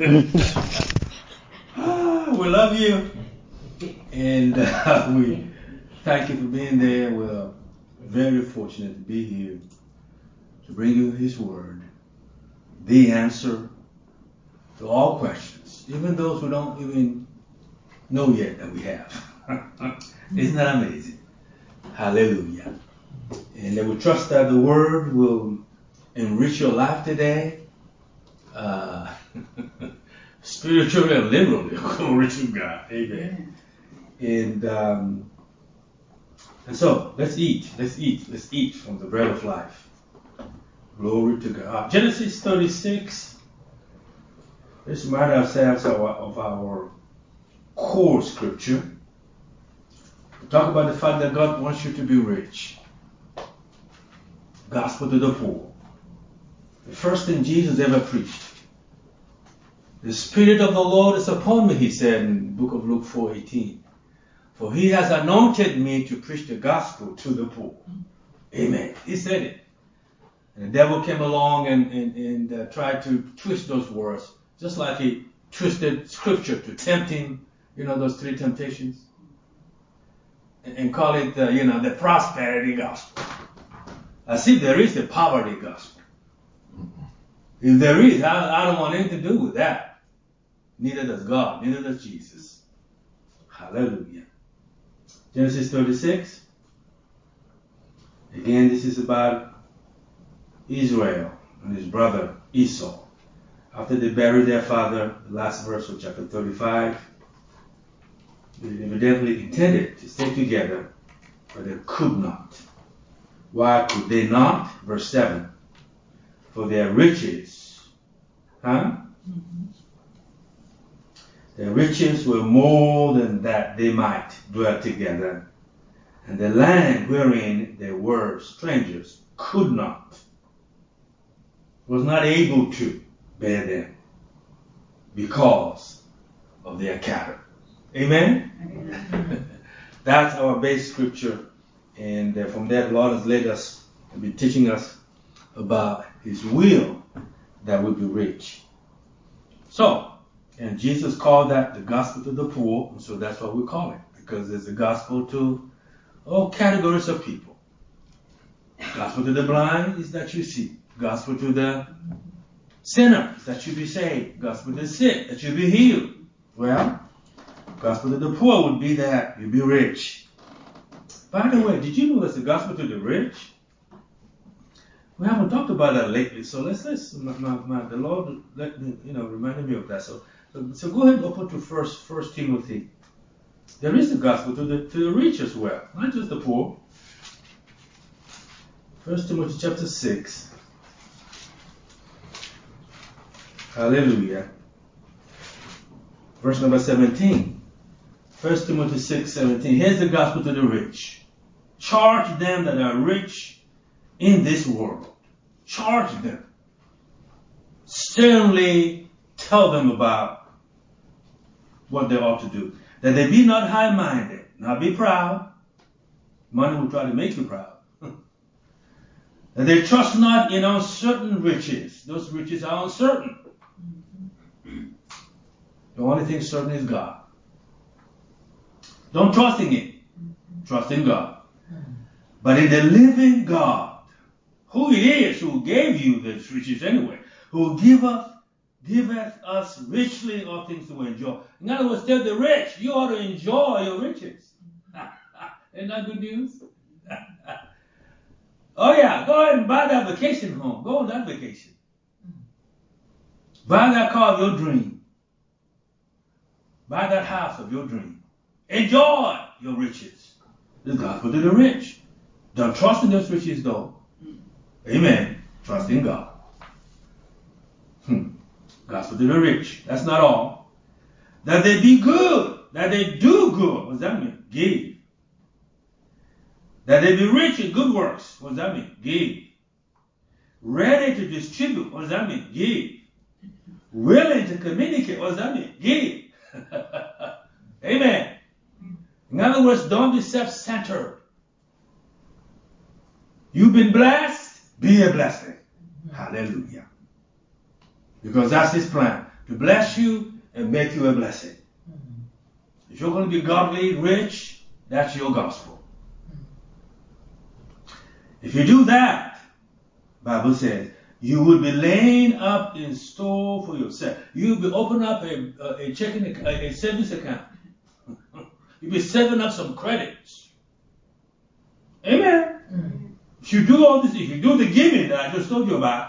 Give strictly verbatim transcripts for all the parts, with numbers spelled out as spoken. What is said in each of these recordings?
We love you, and uh, we thank you for being there. We're very fortunate to be here to bring you His Word, the answer to all questions, even those who don't even know yet that we have. Isn't that amazing? Hallelujah. And that we trust that the Word will enrich your life today, uh, spiritually and literally. Glory to God. Amen. And um, and so let's eat. Let's eat. Let's eat from the bread of life. Glory to God. Genesis thirty-six. Let's remind ourselves of our, of our core scripture. We talk about the fact that God wants you to be rich. Gospel to the poor. The first thing Jesus ever preached. The Spirit of the Lord is upon me, He said in the book of Luke four eighteen. For He has anointed me to preach the gospel to the poor. Amen. He said it. And the devil came along and, and, and uh, tried to twist those words, just like he twisted scripture to tempt him, you know, those three temptations, and, and call it, uh, you know, the prosperity gospel. As if there is the poverty gospel. If there is, I, I don't want anything to do with that. Neither does God, neither does Jesus. Hallelujah. Genesis thirty-six. Again, this is about Israel and his brother Esau. After they buried their father, the last verse of chapter thirty-five, they evidently intended to stay together, but they could not. Why could they not? Verse seven. For their riches, huh? Mm-hmm. Their riches were more than that they might dwell together, and the land wherein they were strangers could not, was not able to bear them because of their cattle. Amen? Amen. That's our base scripture, and uh, from there the Lord has led us and been teaching us about His will that we be rich. So, and Jesus called that the gospel to the poor, and so that's what we call it, because there's a gospel to all categories of people. Gospel to the blind is that you see. Gospel to the sinner is that you be saved. Gospel to the sick, that you be healed. Well, gospel to the poor would be that you be rich. By the way, did you know there's a gospel to the rich? We haven't talked about that lately, so let's let's my, my, my, the Lord let me, you know reminded me of that. So, so so go ahead and open to first First Timothy. There is a gospel to the to the rich as well, not just the poor. First Timothy chapter six. Hallelujah. Verse number seventeen. First Timothy six seventeen. Here's the gospel to the rich. Charge them that are rich in this world. Charge them. Sternly tell them about what they ought to do. That they be not high-minded, not be proud. Money will try to make you proud. That they trust not in uncertain riches. Those riches are uncertain. The only thing certain is God. Don't trust in it. Trust in God. But in the living God, who it is who gave you the riches anyway, who giveth, giveth us richly all things to enjoy. In other words, tell the rich, you ought to enjoy your riches. Isn't that good news? Oh yeah, go ahead and buy that vacation home. Go on that vacation. Buy that car of your dream. Buy that house of your dream. Enjoy your riches. The gospel to the rich. Don't trust in those riches though. Amen. Trust in God. Hmm. Gospel to the rich. That's not all. That they be good. That they do good. What does that mean? Give. That they be rich in good works. What does that mean? Give. Ready to distribute. What does that mean? Give. Willing to communicate. What does that mean? Give. Amen. In other words, don't be self-centered. You've been blessed, be a blessing. Hallelujah. Because that's His plan. to bless you and make you a blessing. If you're going to be godly, rich, that's your gospel. If you do that, the Bible says, you will be laying up in store for yourself. You'll be opening up a, a, a checking, a, a savings account. You'll be saving up some credits. Amen. Mm-hmm. If you do all this, if you do the giving that I just told you about,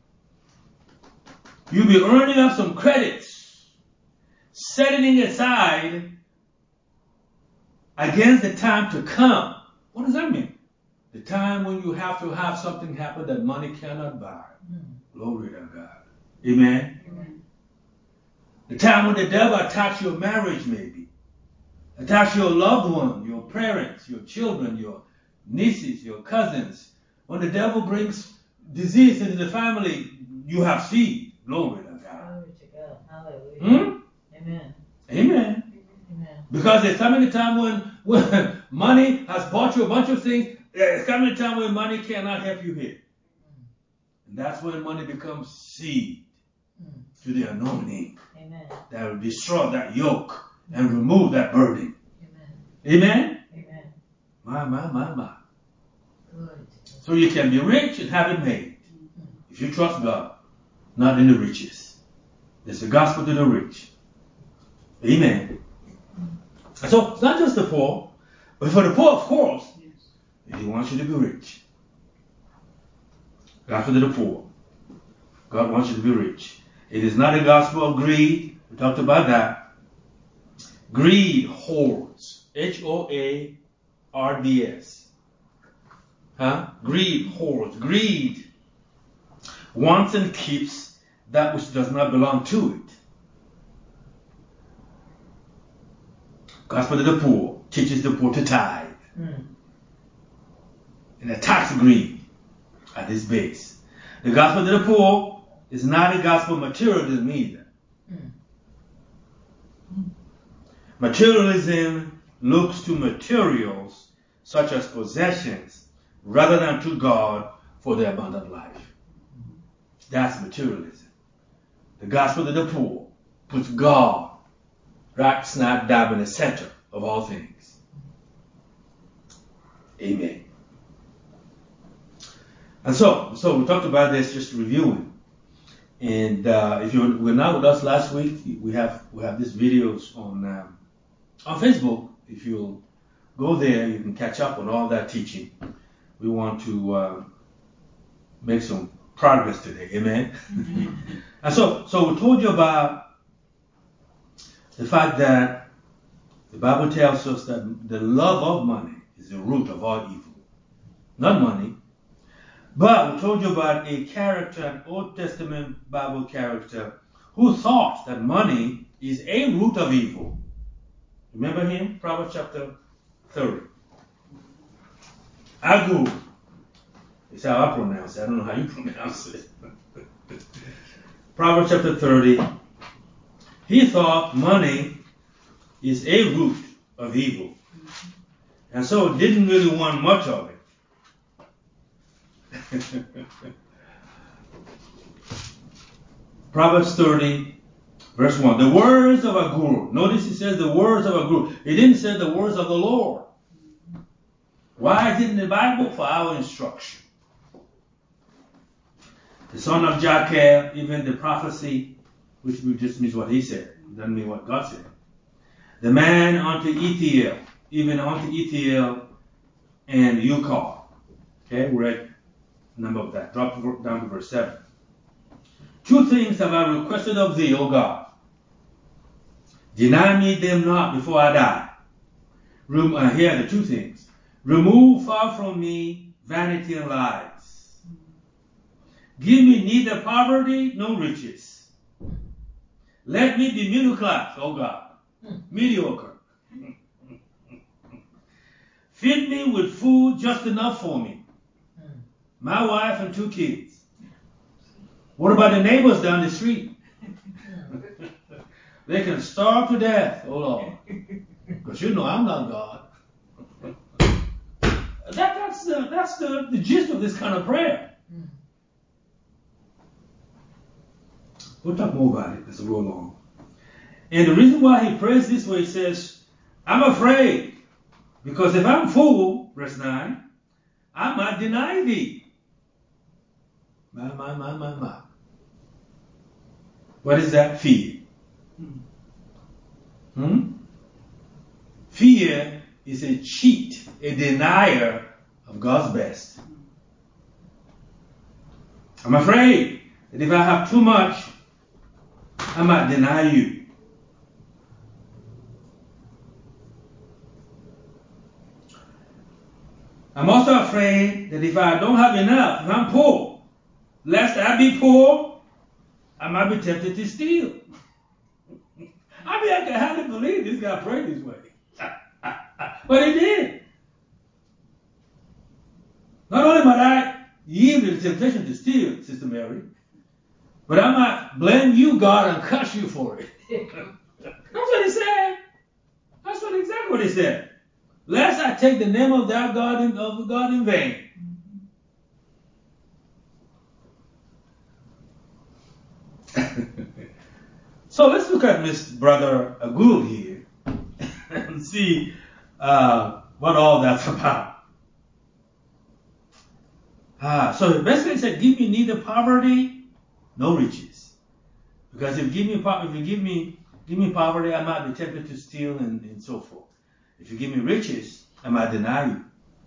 you'll be earning up some credits, setting it aside against the time to come. What does that mean? The time when you have to have something happen that money cannot buy. Mm. Glory to God. Amen? Amen. The time when the devil attacks your marriage, maybe. Attacks your loved one, your parents, your children, your nieces, your cousins. When the devil brings disease into the family, you have seed. Glory to God. Glory to God. Hallelujah. Hmm? Amen. Amen. Amen. Because there's coming a time when, when money has bought you a bunch of things. There's coming a time when money cannot help you here. And that's when money becomes seed mm. to the anointing. Amen. That will destroy that yoke and remove that burden. Amen. Amen? Amen. My, my, my, my. Good. So you can be rich and have it made. Mm-hmm. If you trust God, not in the riches. There's the gospel to the rich. Amen. Mm-hmm. So it's not just the poor, but for the poor, of course, He wants you to be rich. Gospel to the poor. God wants you to be rich. It is not a gospel of greed. We talked about that. Greed hoards. H O A R D S. Huh? Greed hoards. Greed wants and keeps that which does not belong to it. Gospel to the poor teaches the poor to tithe. Mm. And attacks greed at its base. The gospel to the poor is not a gospel of materialism either. Mm. Materialism looks to materials such as possessions rather than to God for the abundant life. That's materialism. The gospel to the poor puts God right snap dab in the center of all things. Amen. And so, so we talked about this, just reviewing. And uh, if you were not with us last week, we have we have these videos on um, on Facebook. If you'll go there, you can catch up on all that teaching. We want to uh, make some progress today. Amen. And so, so we told you about the fact that the Bible tells us that the love of money is the root of all evil. Not money. But we told you about a character, an Old Testament Bible character, who thought that money is a root of evil. Remember him? Proverbs chapter thirty. Agur. It's how I pronounce it. I don't know how you pronounce it. Proverbs chapter thirty. He thought money is a root of evil. And so didn't really want much of it. Proverbs thirty, verse one. The words of Agur. Notice he says the words of Agur. He didn't say the words of the Lord. Why is it in the Bible? For our instruction. The son of Jacob, even the prophecy, which just means what he said. It doesn't mean what God said. The man unto Ethiel, even unto Ethiel and Ukal. Okay, we read a number of that. Drop down to verse seven. Two things have I requested of thee, O God. Deny me them not before I die. Rem- uh, here are the two things. Remove far from me vanity and lies. Give me neither poverty nor riches. Let me be middle class, O God. Mediocre. Feed me with food just enough for me. My wife and two kids. What about the neighbors down the street? They can starve to death, oh Lord. Because you know I'm not God. That, that's the, that's the, the gist of this kind of prayer. We'll talk more about it as we go along. And the reason why he prays this way, he says, I'm afraid, because if I'm full, verse nine, I might deny thee. My, my, my, my, my. What is that? Fear. Hmm? Fear is a cheat, a denier of God's best. I'm afraid that if I have too much, I might deny you. I'm also afraid that if I don't have enough, if I'm poor, lest I be poor, I might be tempted to steal. I mean, I can hardly believe this guy prayed this way. But he did. Not only might I yield to the temptation to steal, Sister Mary, but I might blame you, God, and curse you for it. That's what he said. That's what exactly what he said. Lest I take the name of that God in, of God in vain. So let's look at Mister Brother Agul here and see uh, what all that's about. Ah, so basically it said, give me neither poverty nor riches. Because if you give me if you give me give me poverty, I might be tempted to steal and, and so forth. If you give me riches, I might deny you.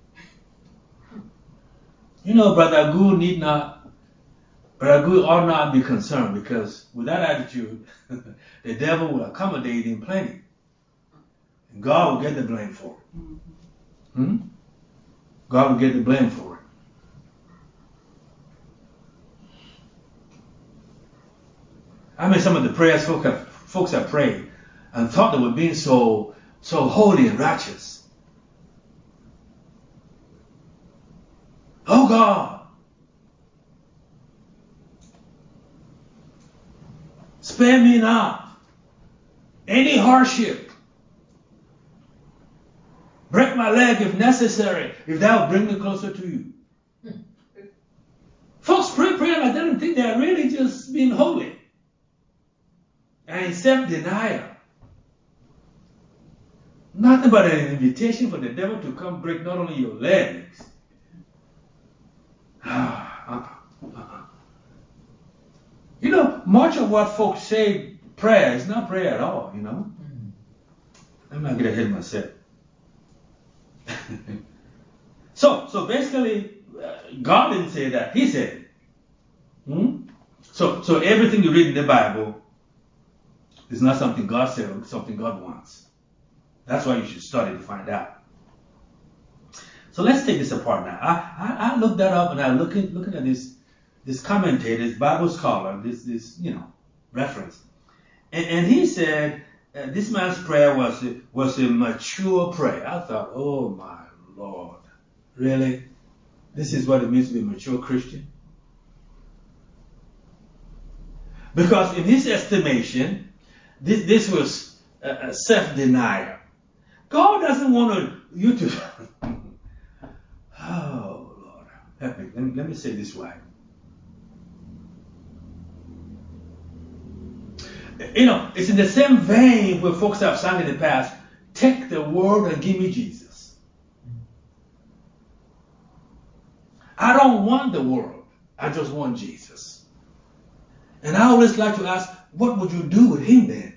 You know, Brother Agul need not, Brother Agul ought not be concerned, because with that attitude, the devil will accommodate in plenty. And God will get the blame for it. Hmm? God will get the blame for it. I mean, some of the prayers folk have, folks have prayed and thought they were being so, so holy and righteous. Oh God, spare me not any hardship. Break my leg if necessary, if that will bring me closer to you. Folks pray prayer like that and think they're really just being holy. And self-denial. Nothing but an invitation for the devil to come break not only your legs. You know, much of what folks say prayer is not prayer at all, you know. I'm not going to hit myself. so, so basically, uh, God didn't say that. He said it. Hmm? So, so everything you read in the Bible is not something God said or something God wants. That's why you should study to find out. So let's take this apart now. I, I, I looked that up and I looking looking at this this commentator, this Bible scholar, this this you know reference, and, and he said uh, this man's prayer was a, was a mature prayer. I thought, oh my Lord, really? This is what it means to be a mature Christian? Because in his estimation, this this was a, a self-denial. God doesn't want you to. Oh Lord, help me. Let me let me say this right. You know, it's in the same vein where folks have sung in the past, take the world and give me Jesus. I don't want the world. I just want Jesus. And I always like to ask, what would you do with him then?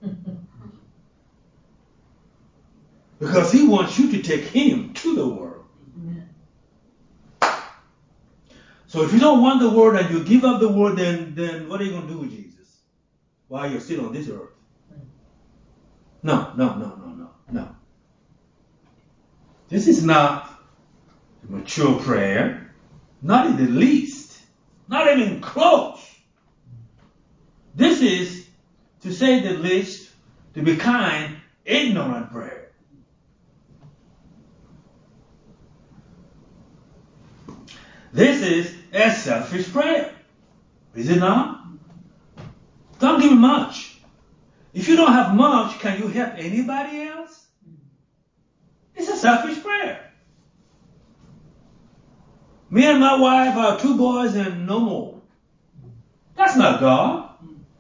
Because he wants you to take him to the world. So if you don't want the world and you give up the world, then, then what are you going to do with Jesus while you're still on this earth? No, no, no, no, no, no. This is not a mature prayer. Not in the least. Not even close. This is, to say the least, to be kind, ignorant prayer. This is a selfish prayer. Is it not? Don't give me much. If you don't have much, can you help anybody else? It's a selfish prayer. Me and my wife, our two boys, and no more. That's not God.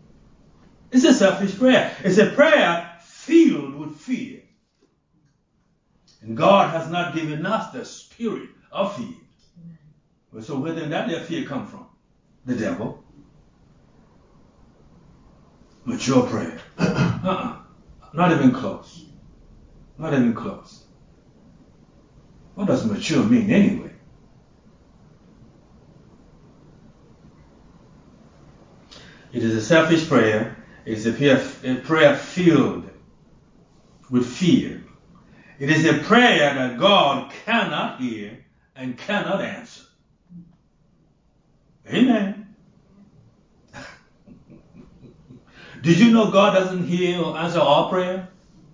It's a selfish prayer. It's a prayer filled with fear. And God has not given us the spirit of fear. Amen. So where did that fear come from? The devil. Mature prayer. uh-uh. Not even close. Not even close. What does mature mean anyway? It is a selfish prayer. It's a prayer, a prayer filled with fear. It is a prayer that God cannot hear and cannot answer. Amen. Did you know God doesn't hear or answer all prayer?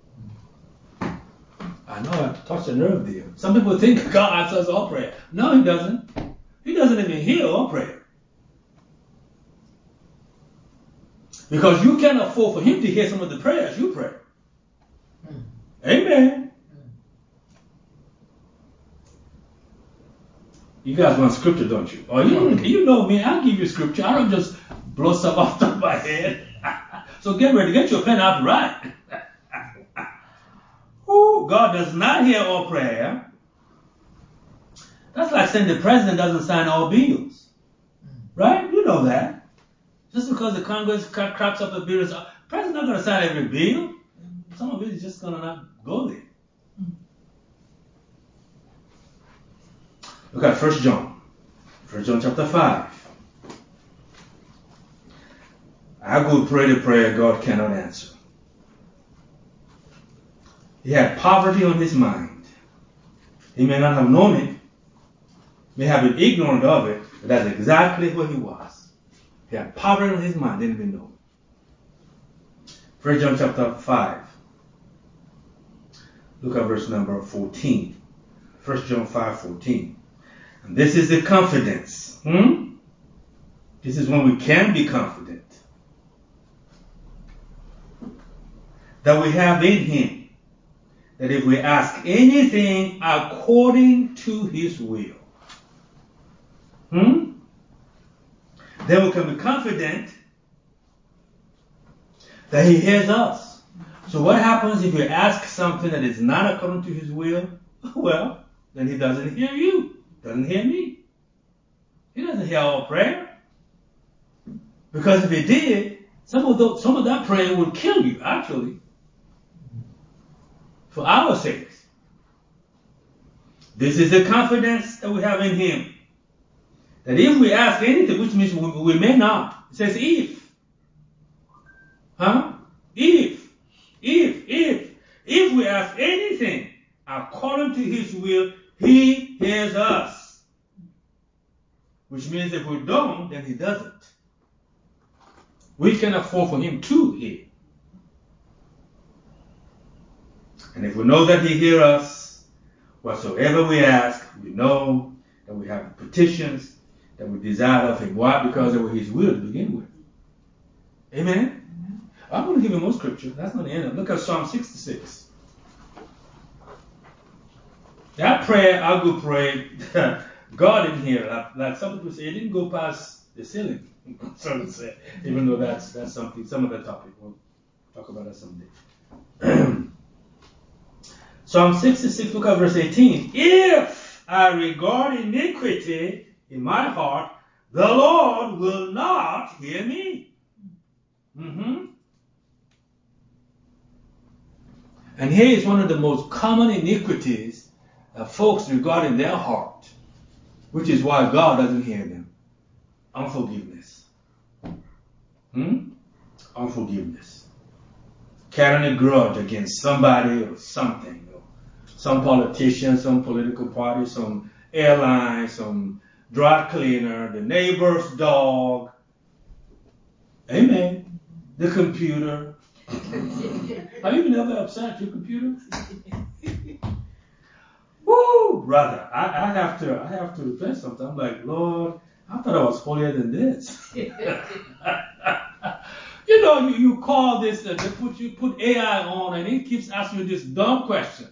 I know I touched a nerve there. Some people think God answers all prayer. No, he doesn't. He doesn't even hear all prayer. Because you can't afford for him to hear some of the prayers you pray. Mm. Amen. Mm. You guys want scripture, don't you? Oh, you, you know me. I'll give you scripture. I don't just blow stuff off the top of my head. So get ready. Get your pen out to write. Ooh, God does not hear all prayer. That's like saying the president doesn't sign all bills. Right? You know that. Just because the Congress cracks up a bill, the president's not going to sign every bill. Some of it is just going to not go there. Look at First John. First John chapter five. I go pray the prayer God cannot answer. He had poverty on his mind. He may not have known it, may have been ignorant of it, but that's exactly where he was. He had poverty on his mind, didn't even know it. First John chapter five. Look at verse number fourteen. First John five fourteen. And this is the confidence. Hmm? This is when we can be confident that we have in him, that if we ask anything according to his will, hmm? then we can be confident that he hears us. So what happens if you ask something that is not according to his will? Well, then he doesn't hear you. Doesn't hear me. He doesn't hear our prayer. Because if he did, some of, those, some of that prayer would kill you, actually. For our sakes. This is the confidence that we have in him. That if we ask anything, which means we, we may not. It says if. Huh? If. If. If. If we ask anything according to his will, he hears us. Which means if we don't, then he doesn't. We can afford for him to hear. And if we know that he hears us, whatsoever we ask, we know that we have petitions that we desire of him. Why? Because they were his will to begin with. Amen? Mm-hmm. I'm going to give you more scripture. That's not the end of it. Look at Psalm sixty-six. That prayer, I go pray, God didn't hear it. Like, like some people say, it didn't go past the ceiling. So to say, even though that's that's something, some other topic. We'll talk about that someday. Psalm sixty-six, look at verse eighteen. If I regard iniquity in my heart, the Lord will not hear me. Mm-hmm. And here is one of the most common iniquities that folks regard in their heart, which is why God doesn't hear them. Unforgiveness. Hmm? Unforgiveness. Carrying a grudge against somebody or something. Or some politician, some political party, some airline, some dry cleaner, the neighbor's dog. Amen. The computer. Have you been ever upset at your computer? Woo, brother. I, I have to I have to replace something. I'm like, Lord, I thought I was holier than this. You know, you, you call this, uh, they put you put A I on, and it keeps asking you this dumb question.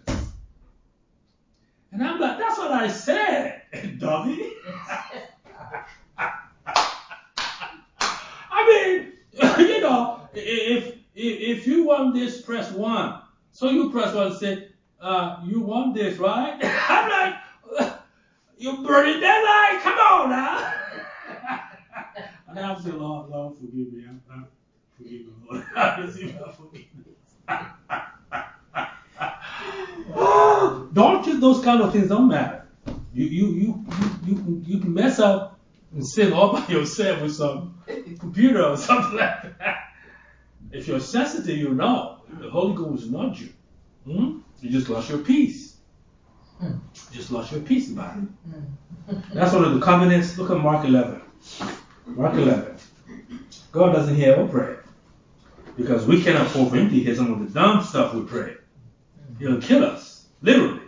And I'm like, that's what I said, dummy. I mean, you know, if, if, if you want this, press one. So you press one and say, uh, you want this, right? I'm like, you burning that light, come on now. And I say, Lord, Lord, forgive me. I'm, I'm, forgive me, Lord. I receive my forgiveness. Don't you, those kind of things don't matter. You, you, you, you, you, can, you can mess up and sin all by yourself with some computer or something like that. If you're sensitive, you know. The Holy Ghost will nudge you. Hmm? You just lost your peace. You just lost your peace about it. That's one of the covenants. Look at Mark eleven. Mark eleven. God doesn't hear our prayer. Because we cannot afford for him to hear some of the dumb stuff we pray. He'll kill us. Literally.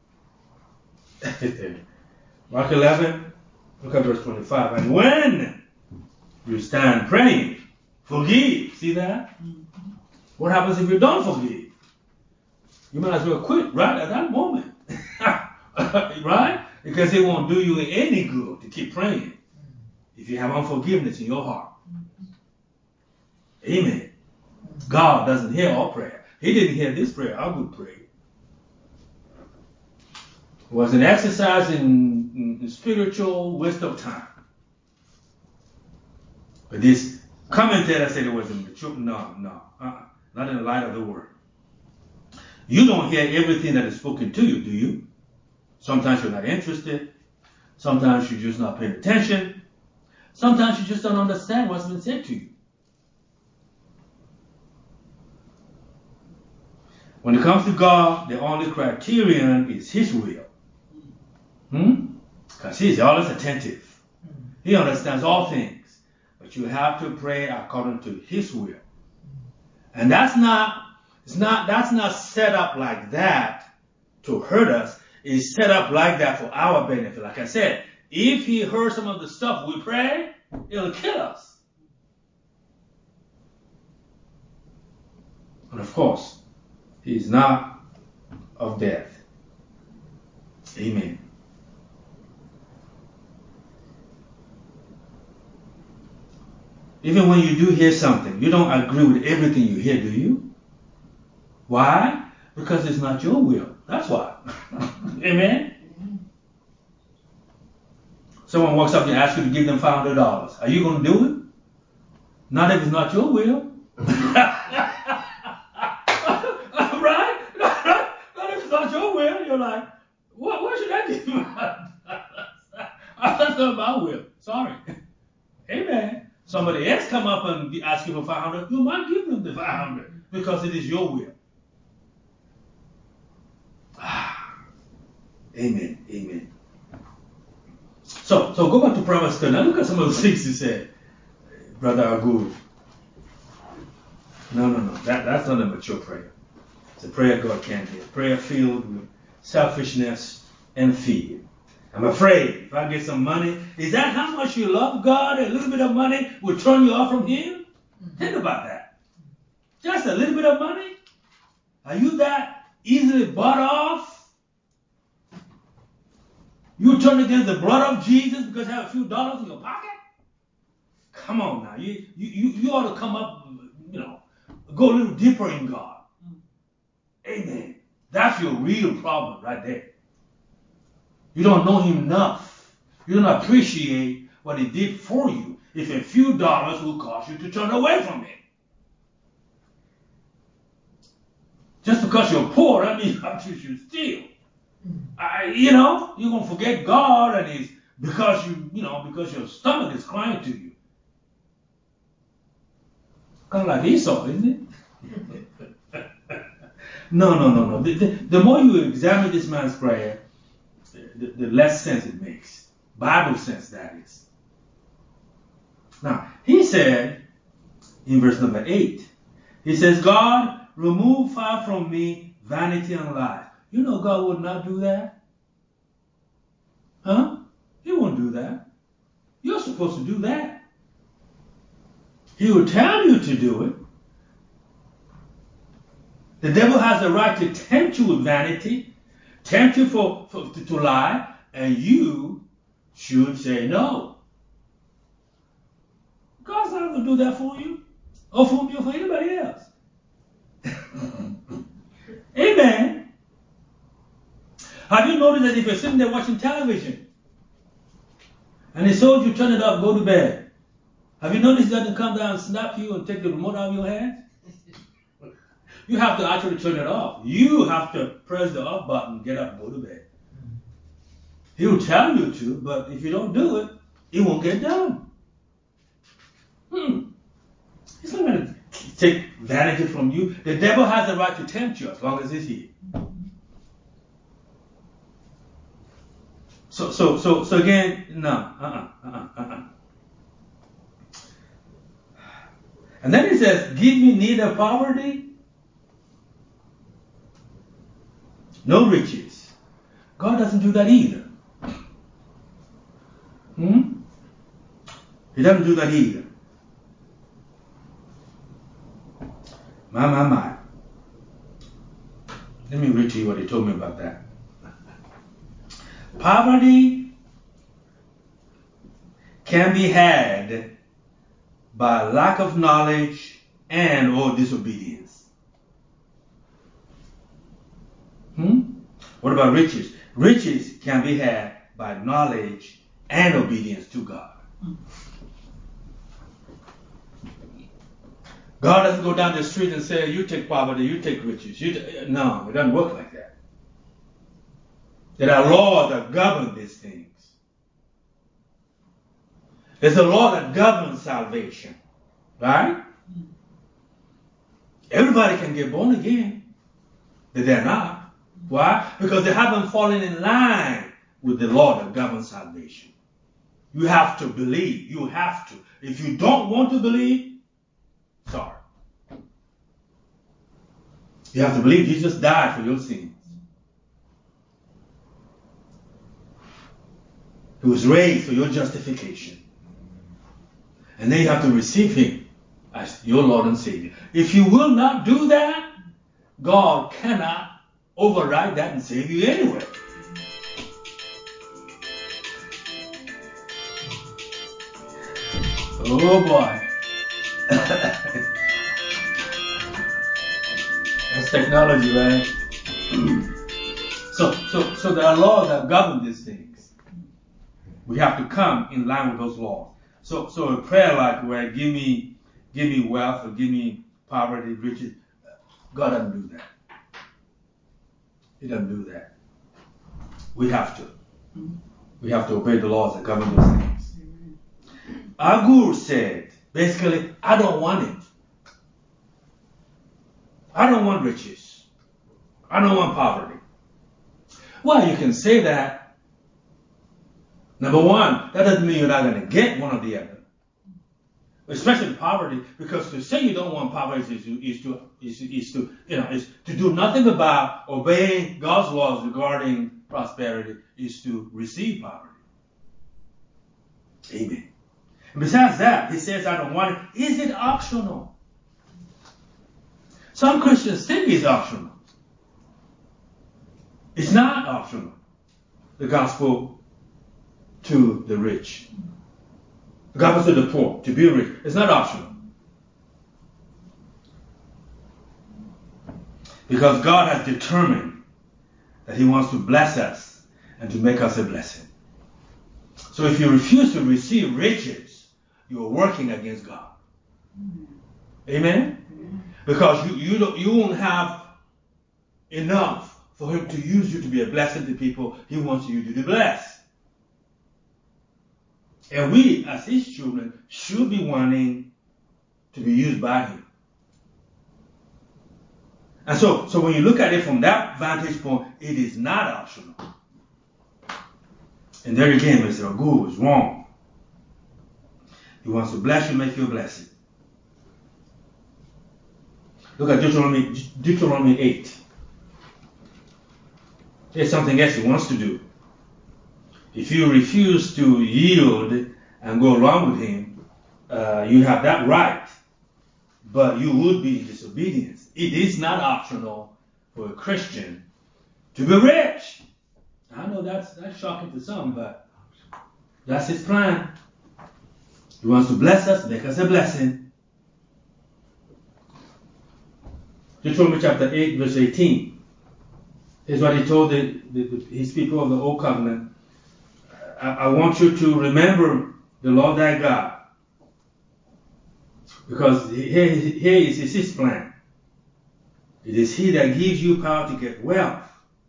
Mark eleven. Look at verse twenty-five. And when you stand praying, forgive. See that? What happens if you don't forgive? You might as well quit right at that moment. Right? Because it won't do you any good to keep praying if you have unforgiveness in your heart. Amen. God doesn't hear our prayer. He didn't hear this prayer. I would pray. It was an exercise in, in spiritual waste of time. But this commentator said it was a mature. No, no. Uh-uh. Not in the light of the word. You don't hear everything that is spoken to you, do you? Sometimes you're not interested. Sometimes you're just not paying attention. Sometimes you just don't understand what's been said to you. When it comes to God, the only criterion is his will. Hmm? Because he is always attentive. He understands all things. But you have to pray according to his will. And that's not, it's not, that's not set up like that to hurt us. It's set up like that for our benefit. Like I said, if he heard some of the stuff we pray, it'll kill us. And of course, he is not of death. Amen. Even when you do hear something, you don't agree with everything you hear, do you? Why? Because it's not your will. That's why. Amen? Someone walks up and asks you to give them five hundred dollars. Are you going to do it? Not if it's not your will. Right? Not if it's not your will. You're like, what, what should I give you? That's not my will. Sorry. Amen. Somebody else come up and ask you for five hundred dollars. You might give them the five hundred dollars because it is your will. Ah. Amen. Amen. So, so go back to Proverbs ten. Now look at some of the things he said, Brother Agur. No, no, no. That, that's not a mature prayer. It's a prayer God can't hear. Prayer filled with selfishness and fear. I'm afraid if I get some money, is that how much you love God? A little bit of money will turn you off from him? Mm-hmm. Think about that. Just a little bit of money? Are you that easily bought off? You turn against the blood of Jesus because you have a few dollars in your pocket? Come on now. You, you, you, you ought to come up, you know, go a little deeper in God. Amen. That's your real problem right there. You don't know him enough. You don't appreciate what he did for you if a few dollars will cause you to turn away from him. Just because you're poor, that means you should steal. I, you know, you're going to forget God and he's because you, you know, because your stomach is crying to you. Kind of like Esau, isn't it? no, no, no, no. The, the, the more you examine this man's prayer, The, the less sense it makes. Bible sense, that is. Now, he said, in verse number eight, he says, God, remove far from me vanity and lies. You know God would not do that? Huh? He won't do that. You're supposed to do that. He will tell you to do it. The devil has the right to tempt you with vanity, tempt you for, for to, to lie, and you should say no. God's not going to do that for you. or for me or for anybody else. Amen. Have you noticed that if you're sitting there watching television and they told you turn it up, go to bed, have you noticed that they come down and snap you and take the remote out of your hands? You have to actually turn it off. You have to press the off button, get up, go to bed. He'll tell you to, but if you don't do it, it won't get done. Hmm. He's not going to take advantage from you. The devil has the right to tempt you as long as he's here. So, so, so, so again, no, uh-uh, uh-uh, uh-uh. And then he says, give me neither poverty, no riches. God doesn't do that either. Hmm? He doesn't do that either. My, my, my. Let me read to you what he told me about that. Poverty can be had by lack of knowledge and or disobedience. Hmm? What about riches? Riches can be had by knowledge and obedience to God. God doesn't go down the street and say, you take poverty, you take riches. You t-. No, it doesn't work like that. There are laws that govern these things. There's a law that governs salvation. Right? Everybody can get born again, but they're not. Why? Because they haven't fallen in line with the law that governs salvation. You have to believe. You have to. If you don't want to believe, sorry. You have to believe Jesus died for your sins. He was raised for your justification. And then you have to receive him as your Lord and Savior. If you will not do that, God cannot override that and save you anyway. Oh boy. That's technology, right? so, so, so there are laws that govern these things. We have to come in line with those laws. So, so a prayer like where give me, give me wealth or give me poverty, riches, God doesn't do that. He doesn't do that. We have to. We have to obey the laws that govern those things. Agur said, basically, I don't want it. I don't want riches. I don't want poverty. Well, you can say that. Number one, that doesn't mean you're not going to get one or the other. Especially poverty, because to say you don't want poverty is to, is to, is, is to, you know, is to do nothing about obeying God's laws regarding prosperity is to receive poverty. Amen. And besides that, he says, I don't want it. Is it optional? Some Christians think it's optional. It's not optional. The gospel to the rich. The gospel to the poor, to be rich. It's not optional. Because God has determined that he wants to bless us and to make us a blessing. So if you refuse to receive riches, you're working against God. Amen? Because you, you, don't, you won't have enough for him to use you to be a blessing to people he wants you to be blessed. And we, as his children, should be wanting to be used by him. And so, so when you look at it from that vantage point, it is not optional. And there again, Mister Agur was wrong. He wants to bless you, make you a blessing. Look at Deuteronomy, Deuteronomy eight. There's something else he wants to do. If you refuse to yield and go along with him, uh, you have that right. But you would be in disobedience. It is not optional for a Christian to be rich. I know that's that's shocking to some, but that's his plan. He wants to bless us, make us a blessing. Deuteronomy chapter eight, verse eighteen. Here's what he told the, the, the, his people of the old covenant. I, I want you to remember the Lord thy God. Because here, here is his plan. It is he that gives you power to get wealth.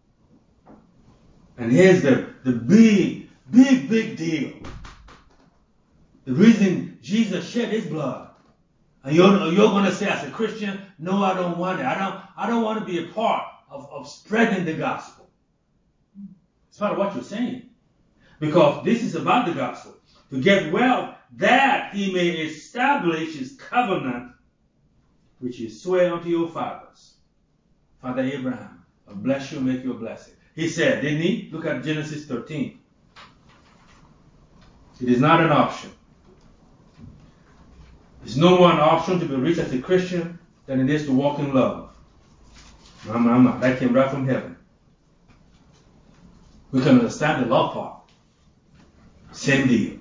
And here's the, the big, big, big deal. The reason Jesus shed his blood. And you're, you're going to say as a Christian, no, I don't want it. I don't, I don't want to be a part of, of spreading the gospel. It's part of what you're saying. Because this is about the gospel. To get wealth, that he may establish his covenant, which he sware unto your fathers. Father Abraham, I'll bless you, make you a blessing. He said, didn't he? Look at Genesis thirteen. It is not an option. It's no more an option to be rich as a Christian than it is to walk in love. Mama, mama, that came right from heaven. We can understand the love part. Same deal.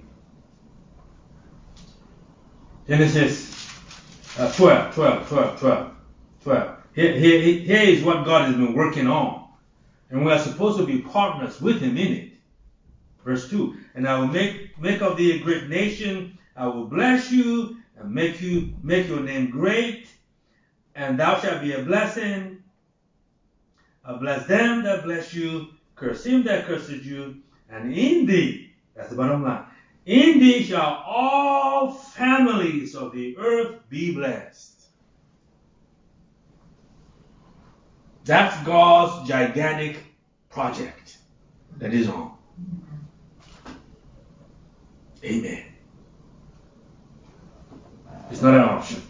Genesis uh, twelve, twelve, twelve, twelve, twelve. Here, here, here is what God has been working on. And we are supposed to be partners with him in it. Verse two. And I will make, make of thee a great nation. I will bless you and make you, make your name great. And thou shalt be a blessing. I bless them that bless you. Curse him that curses you. And in thee, that's the bottom line. In thee shall all families of the earth be blessed. That's God's gigantic project that is on. Amen. It's not an option.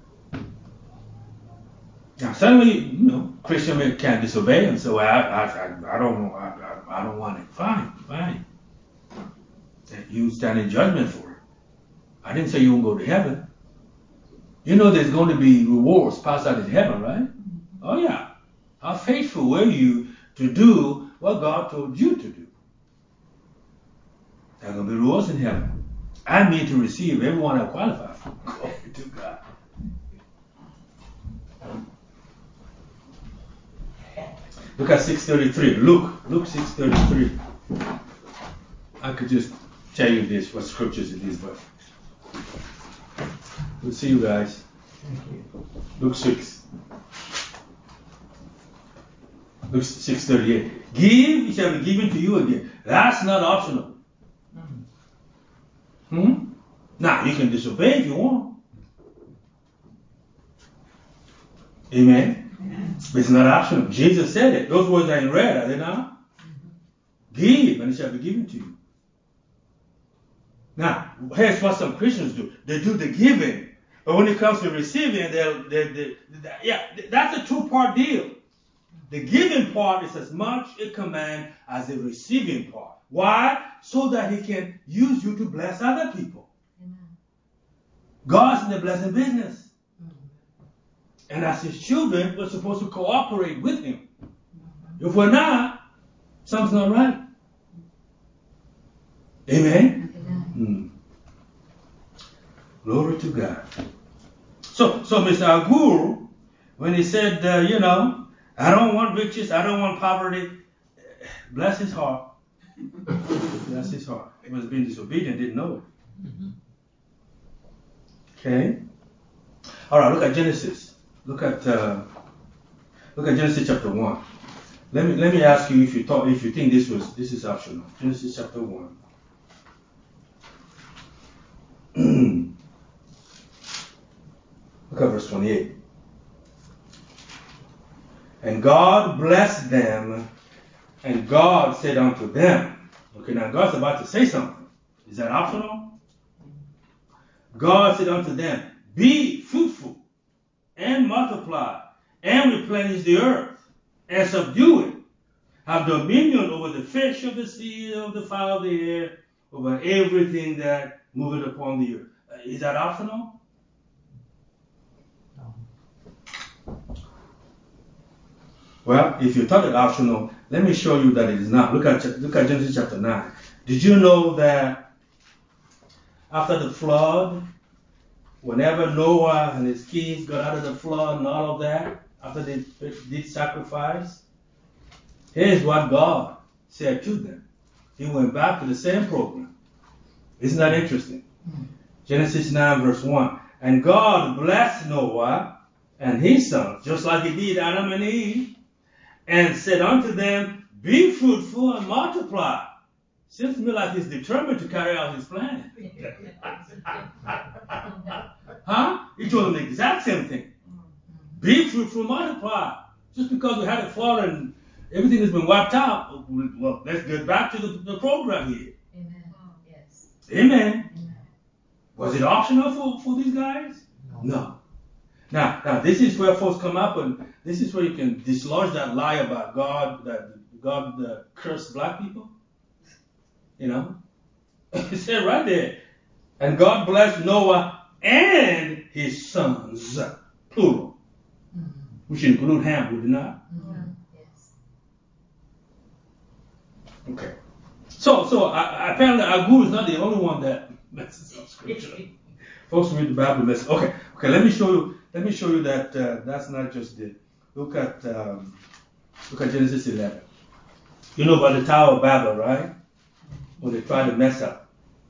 Now, suddenly, you know, Christian can't disobey and say, well, I, I, I, I don't know, I, I, I don't want it. Fine, fine. You stand in judgment for it. I didn't say you won't go to heaven. You know there's going to be rewards passed out in heaven, right? Oh yeah. How faithful were you to do what God told you to do? There are going to be rewards in heaven. I mean to receive everyone I qualify for. Glory to God. Look at six thirty-three. Luke. Luke six thirty-three. I could just tell you this, what scriptures it is, but we'll see you guys. Thank you. Luke six. Luke six thirty-eight. Give, it shall be given to you again. That's not optional. Hmm? Now, you can disobey if you want. Amen? But it's not optional. Jesus said it. Those words are in red, are they not? Give, and it shall be given to you. Now, here's what some Christians do. They do the giving. But when it comes to receiving, they'll, they, they, they, yeah, that's a two-part deal. The giving part is as much a command as the receiving part. Why? So that he can use you to bless other people. Amen. God's in the blessing business. Mm-hmm. And as his children, we're supposed to cooperate with him. Mm-hmm. If we're not, something's not right. Amen? Amen. Mm. Glory to God. So, so Mister Agur, when he said, uh, you know, I don't want riches, I don't want poverty, bless his heart. Bless his heart. He was being disobedient, didn't know it. Mm-hmm. Okay. All right. Look at Genesis. Look at uh, look at Genesis chapter one. Let me let me ask you if you thought if you think this was this is optional. Genesis chapter one. Look at verse twenty-eight. And God blessed them, and God said unto them. Okay, now God's about to say something. Is that optional? God said unto them, be fruitful, and multiply, and replenish the earth, and subdue it. Have dominion over the fish of the sea, over the fowl of the air, over everything that moveth upon the earth. Uh, is that optional? Well, if you thought it optional, let me show you that it is not. Look at look at Genesis chapter nine. Did you know that after the flood, whenever Noah and his kids got out of the flood and all of that, after they did sacrifice, here's what God said to them. He went back to the same program. Isn't that interesting? Mm-hmm. Genesis nine verse one. And God blessed Noah and his sons, just like he did Adam and Eve, and said unto them, be fruitful and multiply. Seems to me like he's determined to carry out his plan. Huh? He told them the exact same thing. Be fruitful, multiply. Just because we had a flood and everything has been wiped out, well, let's get back to the, the program here. Amen. Yes. Amen. Amen. Was it optional for, for these guys? No. no. Now, now this is where folks come up, and this is where you can dislodge that lie about God, that God uh, cursed black people. You know? It said right there. And God blessed Noah and his sons, plural. Mm-hmm. We should include Ham, would it not? Mm-hmm. Yes. Okay. So, so uh, apparently Agu is not the only one that messes up scripture. Folks read the Bible mess. Okay, okay. Let me show you. Let me show you that uh, that's not just the. Look at um, look at Genesis eleven. You know about the Tower of Babel, right? When they tried to mess up.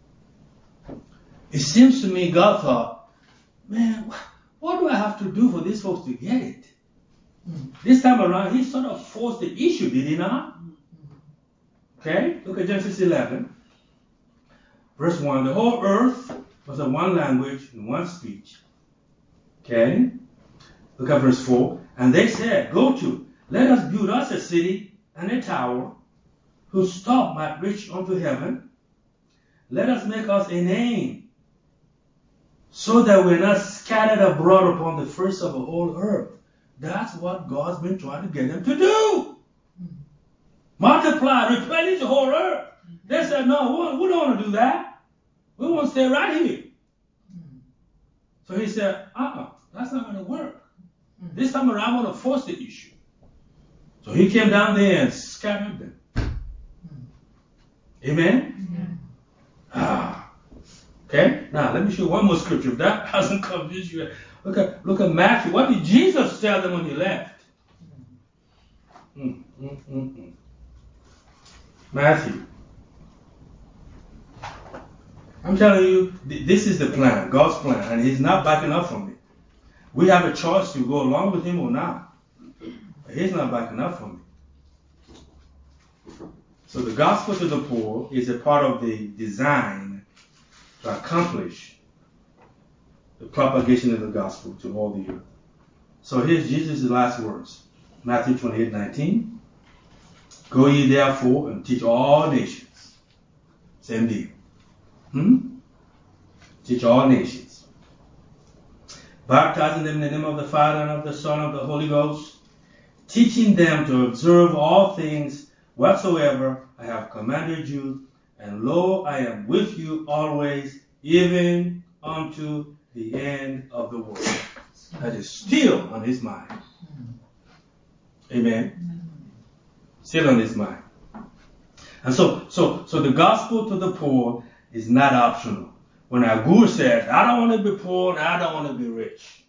It seems to me God thought, man, what do I have to do for these folks to get it? Mm. This time around, he sort of forced the issue, did he not? Okay, look at Genesis eleven, verse one. The whole earth was of one language and one speech. Okay, look at verse four. And they said, go to, let us build us a city and a tower, whose top might reach unto heaven. Let us make us a name, so that we're not scattered abroad upon the face of the whole earth. That's what God's been trying to get them to do. Multiply, replenish the whole earth. They said, no, we don't want to do that. We want to stay right here. So he said, uh-uh, that's not going to work. This time around, I want to force the issue. So he came down there and scattered them. Amen? Mm-hmm. Ah. Okay? Now, let me show you one more scripture. If that hasn't convinced you, look at, look at Matthew. What did Jesus tell them when he left? Mm, mm, mm, mm. Matthew. I'm telling you, th- this is the plan, God's plan, and he's not backing up from it. We have a choice to go along with him or not. But he's not backing up from it. So the gospel to the poor is a part of the design to accomplish the propagation of the gospel to all the earth. So here's Jesus' last words. Matthew twenty-eight nineteen. Go ye therefore and teach all nations. Same deal. Hmm? Teach all nations. Baptizing them in the name of the Father and of the Son and of the Holy Ghost. Teaching them to observe all things whatsoever I have commanded you. And lo, I am with you always, even unto the end of the world. That is still on his mind. Amen. Still on his mind. And so, so, so the gospel to the poor is not optional. When Agur says, I don't want to be poor and I don't want to be rich.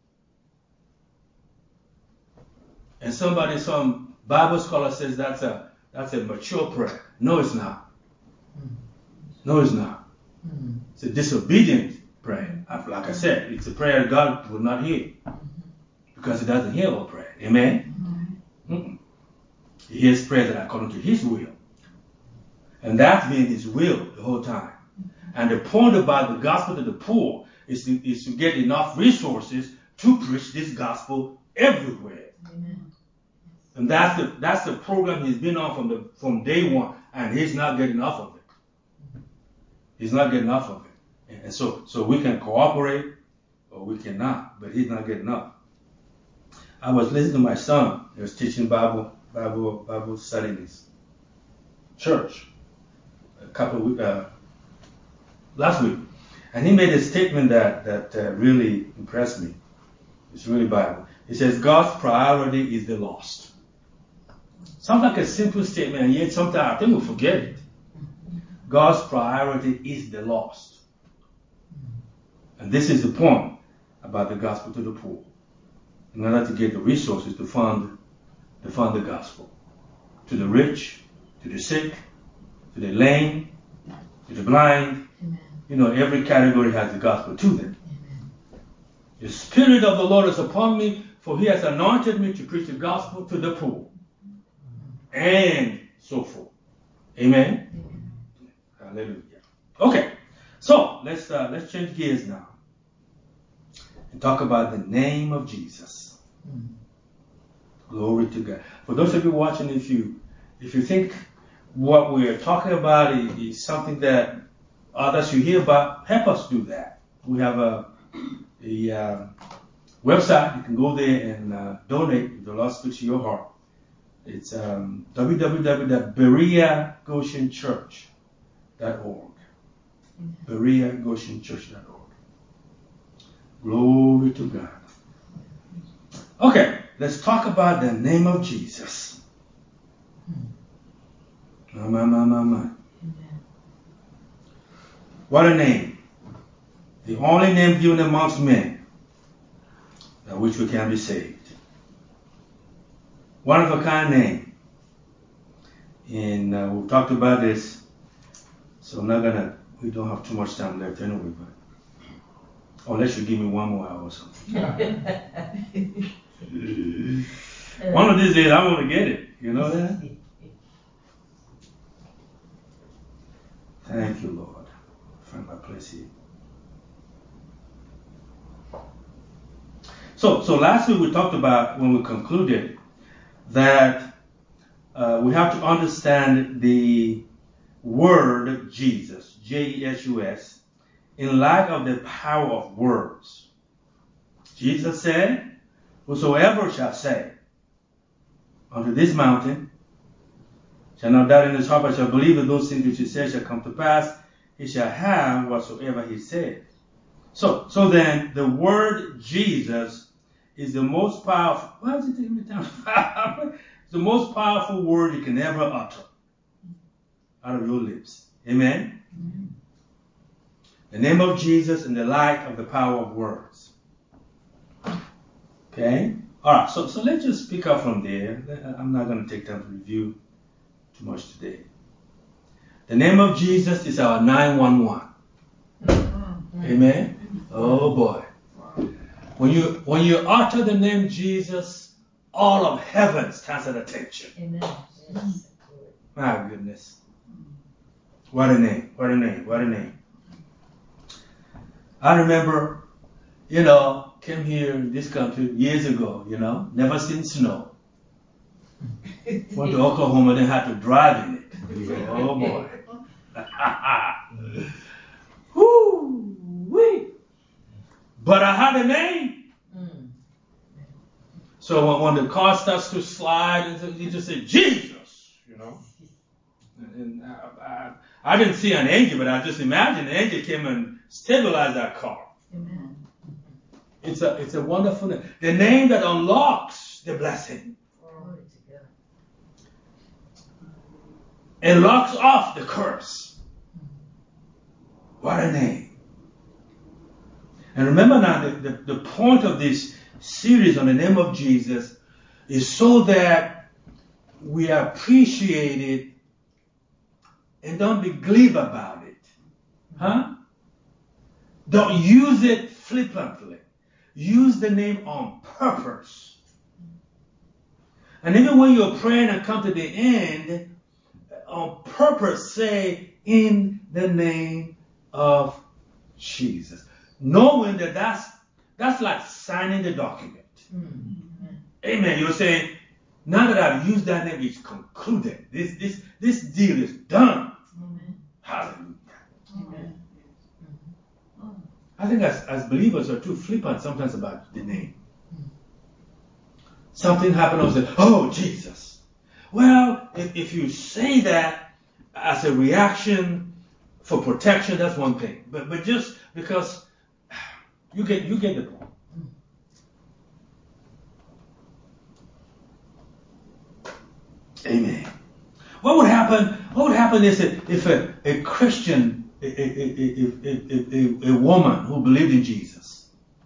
And somebody, some Bible scholar says that's a, that's a mature prayer. No, it's not. No, it's not. It's a disobedient prayer. Like I said, it's a prayer God will not hear. Because he doesn't hear all prayer. Amen? Mm-hmm. He hears prayers that are according to his will. And that's been his will the whole time. And the point about the gospel to the poor is to, is to get enough resources to preach this gospel everywhere. Amen. And that's the that's the program he's been on from the from day one, and he's not getting enough of it. He's not getting enough of it. And so so we can cooperate or we cannot, but he's not getting enough. I was listening to my son. He was teaching Bible Bible Bible study in his church a couple of weeks uh, last week, and he made a statement that that uh, really impressed me. It's really Bible. He says God's priority is the lost. Sounds like a simple statement, and yet sometimes I think we forget it. God's priority is the lost. And this is the point about the gospel to the poor. In order to get the resources to fund, to fund the gospel. To the rich, to the sick, to the lame, to the blind. Amen. You know, every category has the gospel to them. Amen. The Spirit of the Lord is upon me, for He has anointed me to preach the gospel to the poor. And so forth. Amen? Amen. Hallelujah. Okay, so let's uh, let's change gears now and talk about the name of Jesus. Mm. Glory to God. For those of you watching, if you if you think what we're talking about is, is something that others should hear about, help us do that. We have a a uh, website. You can go there and uh, donate if the Lord speaks to your heart. It's um, w w w dot berea goshen church dot org. berea goshen church dot org. Glory to God. Okay, let's talk about the name of Jesus. My, my, my, my, my. What a name. The only name given amongst men by which we can be saved. One of a kind name. And uh, we've talked about this, so I'm not gonna, we don't have too much time left anyway, but unless you give me one more hour or something. One of these days I want to get it. You know that? Thank you, Lord. Find my place here. So, so last week we talked about, when we concluded, that uh, we have to understand the word Jesus, J E S U S, in light of the power of words. Jesus said, whosoever shall say unto this mountain, shall not doubt in his heart, but shall believe that those things which he said shall come to pass, he shall have whatsoever he said. So, so then the word Jesus is the most powerful. Why does it take me time? It's the most powerful word you can ever utter out of your lips. Amen? Mm-hmm. The name of Jesus in the light of the power of words. Okay? Alright, so, so let's just pick up from there. I'm not going to take time to review too much today. The name of Jesus is our nine one one. Mm-hmm. Amen? Oh boy. When you when you utter the name Jesus, all of heaven stands at attention. Amen. Yes. My goodness. What a name. What a name. What a name. I remember, you know, came here in this country years ago, you know, never seen snow. Went to Oklahoma, then had to drive in it. Oh boy. Woo wee. But I had a name. Mm. So when, when the car starts to slide, you just say, Jesus, you know. And I, I, I didn't see an angel, but I just imagined an angel came and stabilized that car. Amen. It's a, it's a wonderful name. The name that unlocks the blessing. Glory to God. And locks off the curse. What a name. And remember now, the, the, the point of this series on the name of Jesus is so that we appreciate it and don't be glib about it. Huh? Don't use it flippantly. Use the name on purpose. And even when you're praying and come to the end, on purpose say, in the name of Jesus. Knowing that that's, that's like signing the document. Mm-hmm. Amen. You're saying, now that I've used that name, it's concluded. This, this, this deal is done. Mm-hmm. Hallelujah. Amen. Mm-hmm. I think as, as believers we're too flippant sometimes about the name. Mm-hmm. Something happened, I say, oh, Jesus. Well, if, if you say that as a reaction for protection, that's one thing. But, but just because You get, you get the point. Amen. What would happen? What would happen is that if a, a Christian a, a, a, a, a, a woman who believed in Jesus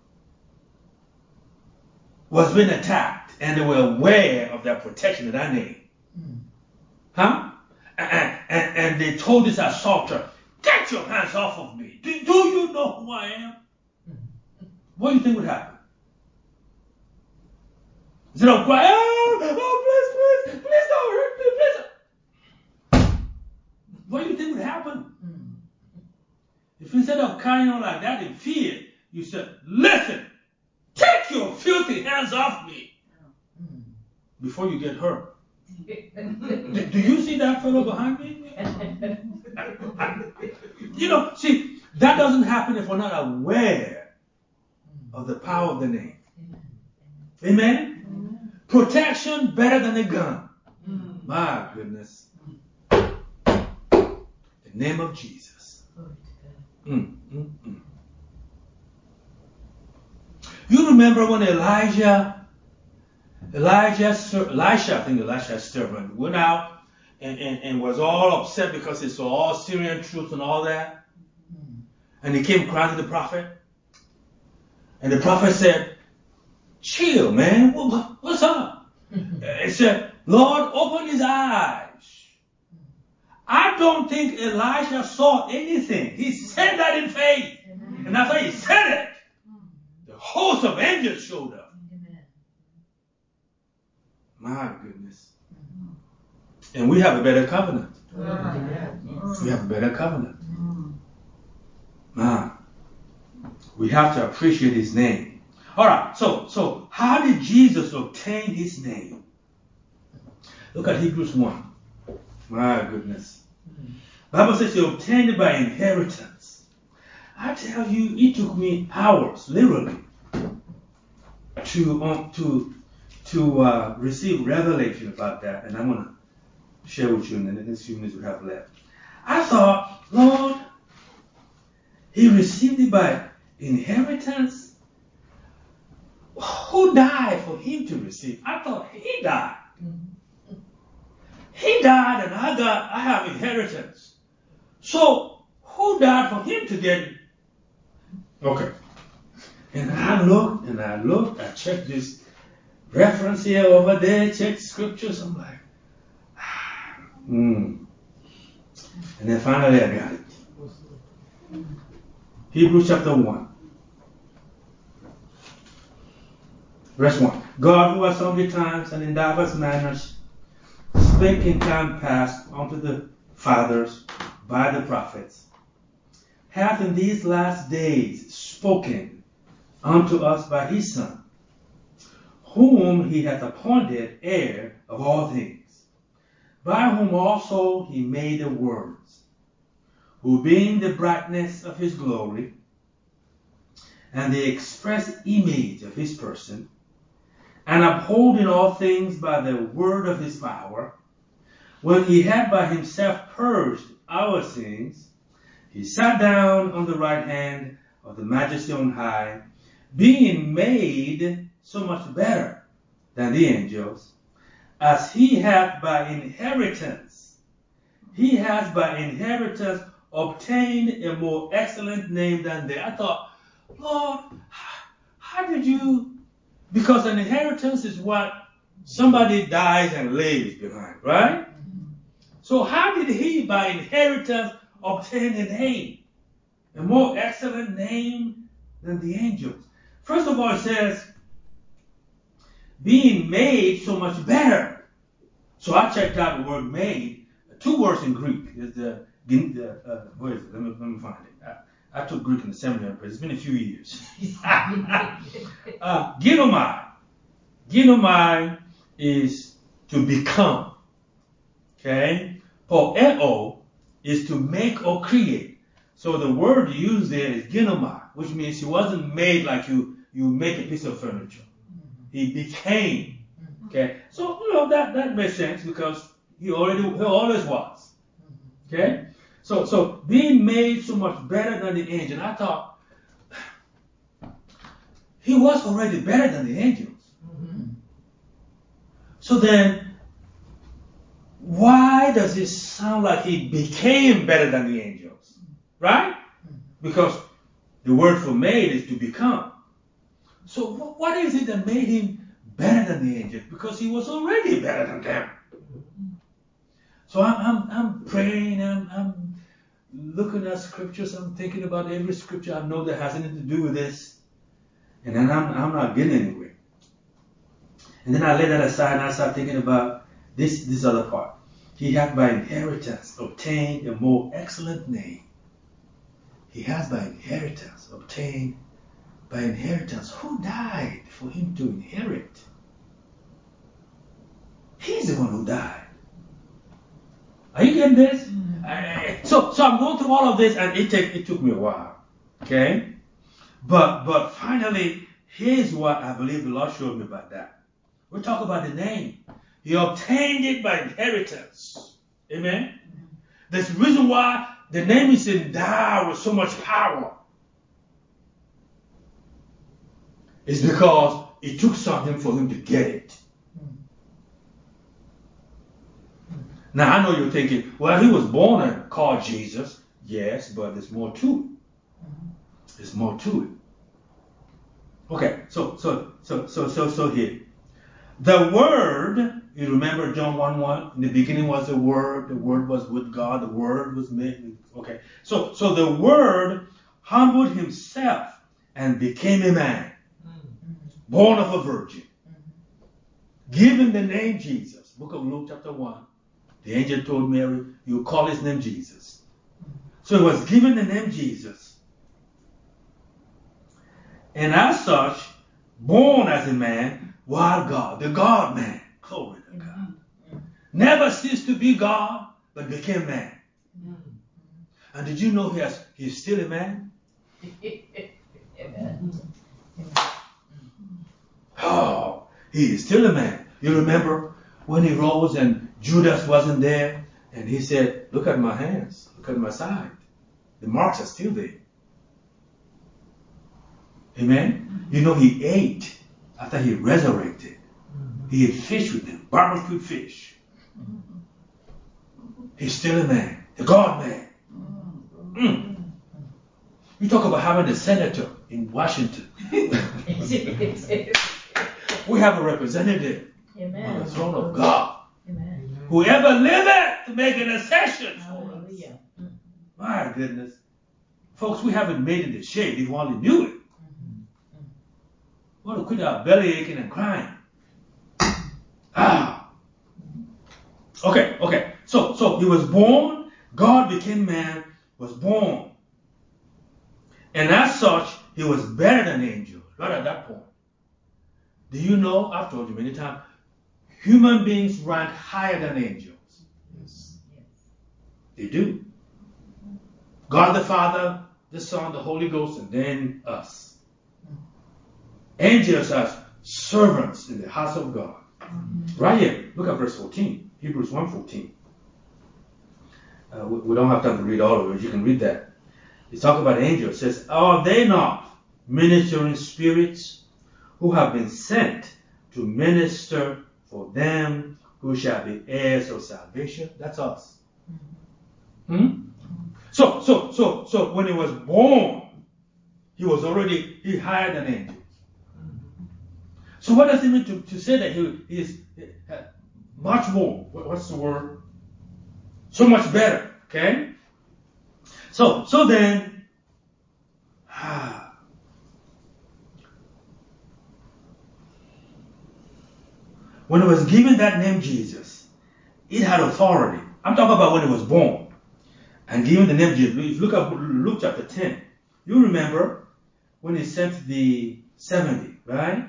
was being attacked and they were aware of their protection in that name. Mm. Huh? And, and, and they told this assaulter, get your hands off of me. Do, do you know who I am? Mm. What do you think would happen? Instead of crying, oh, oh, please, please, please don't hurt me, please. What do you think would happen? Mm. If instead of carrying on like that in fear, you said, listen, take your filthy hands off me before you get hurt. do, do you see that fellow behind me? You know, see, that doesn't happen if we're not aware of the power of the name. Amen? Amen. Protection better than a gun. Mm. My goodness. The name of Jesus. Mm, mm, mm. You remember when Elijah, Elijah, Elisha, I think Elisha's servant, went out and, and, and was all upset because he saw all Syrian troops and all that. Mm. And he came crying to the prophet. And the prophet said, chill, man. What, what's up? He said, Lord, open his eyes. I don't think Elisha saw anything. He said that in faith. Amen. And after he said it, the host of angels showed up. Amen. My goodness. Mm-hmm. And we have a better covenant. Mm-hmm. We have a better covenant. Mm-hmm. Man, we have to appreciate his name. All right, so so how did Jesus obtain his name? Look at Hebrews one. My goodness. Mm-hmm. Bible says he obtained it by inheritance. I tell you, it took me hours, literally, to um, to to uh, receive revelation about that, and I'm gonna share with you in the next few minutes we have left. I thought, Lord, he received it by inheritance. Who died for him to receive? I thought he died. Mm-hmm. He died, and I got I have inheritance. So who died for him to get it? Okay. And I looked and I looked, I checked this reference here over there, checked scriptures. I'm like, ah, hmm. And then finally I got it. Hebrews chapter one. Verse one. God, who at sundry times and in diverse manners spake in time past unto the fathers by the prophets, hath in these last days spoken unto us by his Son, whom he hath appointed heir of all things, by whom also he made the worlds, who being the brightness of his glory, and the express image of his person, and upholding all things by the word of his power, when he had by himself purged our sins, he sat down on the right hand of the Majesty on high, being made so much better than the angels, as he hath by inheritance, he has by inheritance obtained a more excellent name than they. I thought, Lord, how did you? Because an inheritance is what somebody dies and leaves behind, right? Mm-hmm. So how did he by inheritance obtain a name? A more excellent name than the angels. First of all, it says, being made so much better. So I checked out the word made. Two words in Greek. There's the, the uh, where is it? Let me, let me find it. I, I took Greek in the seminary, but it's been a few years. uh, ginomai. Ginomai is to become. Okay? Poeo is to make or create. So the word used there is ginomai, which means he wasn't made like you, you make a piece of furniture. He became. Okay? So, you know, that, that makes sense because he already, he always was. Okay? So, so being made so much better than the angel. I thought, he was already better than the angels. Mm-hmm. So then, why does it sound like he became better than the angels? right? Because the word for made is to become. So what is it that made him better than the angels? Because he was already better than them. So I'm, I'm, I'm praying, I'm, I'm looking at scriptures, I'm thinking about every scripture I know that has anything to do with this. And then I'm, I'm not getting anywhere. And then I lay that aside and I start thinking about this, this other part. He hath by inheritance obtained a more excellent name. He has by inheritance obtained by inheritance. Who died for him to inherit? He's the one who died. Are you getting this? Mm-hmm. So, so I'm going through all of this, and it take, it took me a while. Okay, but but finally, here's what I believe the Lord showed me about that. We're talking about the name. He obtained it by inheritance. Amen. Mm-hmm. There's the reason why the name is endowed with so much power. It's because it took something for him to get it. Now, I know you're thinking, well, he was born and called Jesus. Yes, but there's more to it. There's more to it. Okay, so, so, so, so, so, so here. The Word, you remember John one one? In the beginning was the Word. The Word was with God. The Word was made. Okay, so, so the Word humbled himself and became a man. Born of a virgin. Given the name Jesus. Book of Luke chapter one. The angel told Mary, you call his name Jesus. So he was given the name Jesus. And as such, born as a man, while God, the God man, glory to God, never ceased to be God, but became man. And did you know he has, he's still a man? Oh, he is still a man. You remember when he rose and Judas wasn't there, and he said, look at my hands, look at my side. The marks are still there. Amen? You know, he ate after he resurrected. He ate fish with them, barbecued fish. He's still a man, the God man. Mm. You talk about having a senator in Washington. We have a representative Amen. On the throne of God. Amen. Whoever liveth to make intercession for us. My goodness. Folks, we haven't made it to shade if we only knew it. Mm-hmm. We want to quit our belly aching and crying. Ah. Okay, okay. So, so he was born, God became man, was born. And as such, he was better than angels. Right at that point. Do you know, I've told you many times, human beings rank higher than angels. Yes. They do. God the Father, the Son, the Holy Ghost, and then us. Angels are servants in the house of God. Mm-hmm. Right here, look at verse fourteen. Hebrews one fourteen. Uh, we, we don't have time to read all of it. You can read that. It's talking about angels. It says, are they not ministering spirits who have been sent to minister for them who shall be heirs of salvation? That's us. Hmm? So, so, so, so when he was born, he was already he higher than angels. So what does it mean to, to say that he is uh, much more? What, what's the word? So much better. Okay. So, so then, ah, when he was given that name Jesus, it had authority. I'm talking about when he was born and given the name Jesus. If you look at Luke chapter ten, you remember when he sent the seventy, right?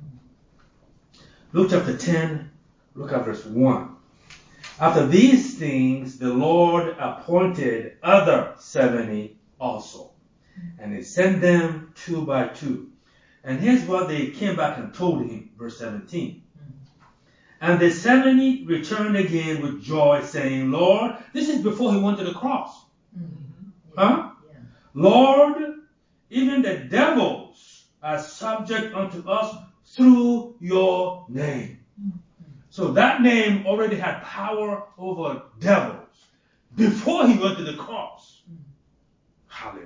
Luke chapter ten, look at verse one. After these things, the Lord appointed other seventy also, and he sent them two by two. And here's what they came back and told him, verse seventeen. And the seventy returned again with joy, saying, Lord, this is before he went to the cross. Mm-hmm. Huh? Yeah. Lord, even the devils are subject unto us through your name. Mm-hmm. So that name already had power over devils before he went to the cross. Hallelujah.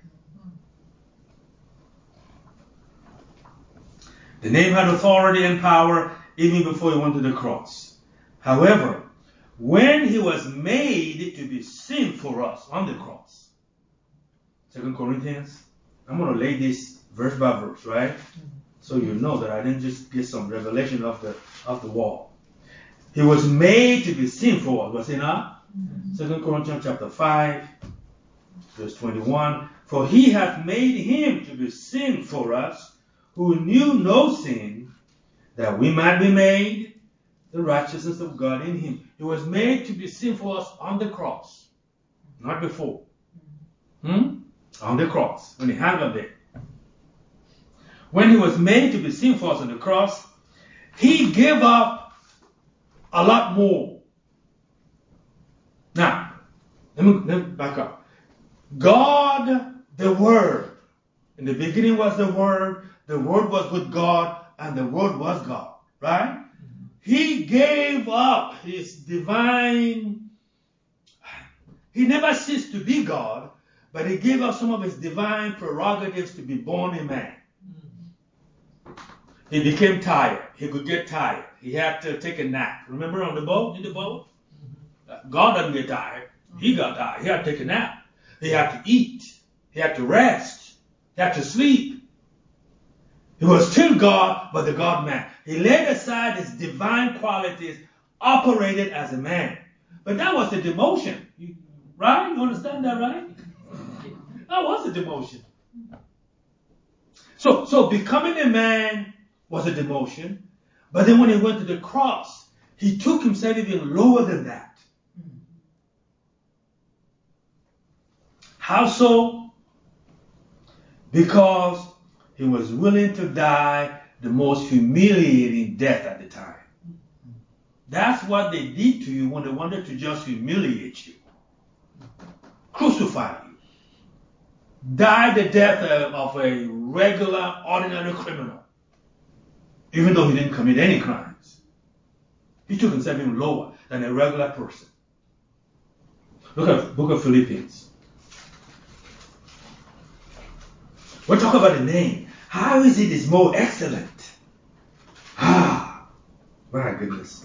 The name had authority and power even before he went to the cross. However, when he was made to be sin for us on the cross, Second Corinthians, I'm going to lay this verse by verse, right? So you know that I didn't just get some revelation of the of the wall. He was made to be sin for us, was he not? Mm-hmm. Second Corinthians chapter five, verse twenty-one. For he hath made him to be sin for us, who knew no sin, that we might be made the righteousness of God in him. He was made to be sin for us on the cross, not before. Hmm? On the cross, when he hung up there. When he was made to be sin for us on the cross, he gave up a lot more. Now, let me, let me back up. God, the Word. In the beginning was the Word. The Word was with God, and the Word was God. Right? Mm-hmm. He gave up his divine... He never ceased to be God, but he gave up some of his divine prerogatives to be born a man. He became tired. He could get tired. He had to take a nap. Remember on the boat? In the boat? Mm-hmm. God doesn't get tired. He got tired. He had to take a nap. He had to eat. He had to rest. He had to sleep. He was still God, but the God man. He laid aside his divine qualities, operated as a man. But that was a demotion. You, right? You understand that, right? That was a demotion. So, so becoming a man was a demotion, but then when he went to the cross, he took himself even lower than that. How so? Because he was willing to die the most humiliating death at the time. That's what they did to you when they wanted to just humiliate you. Crucify you. Die the death of a regular, ordinary criminal. Even though he didn't commit any crimes. He took himself even lower than a regular person. Look at the book of Philippians. We'll talk about the name. How is it is more excellent? Ah, my goodness.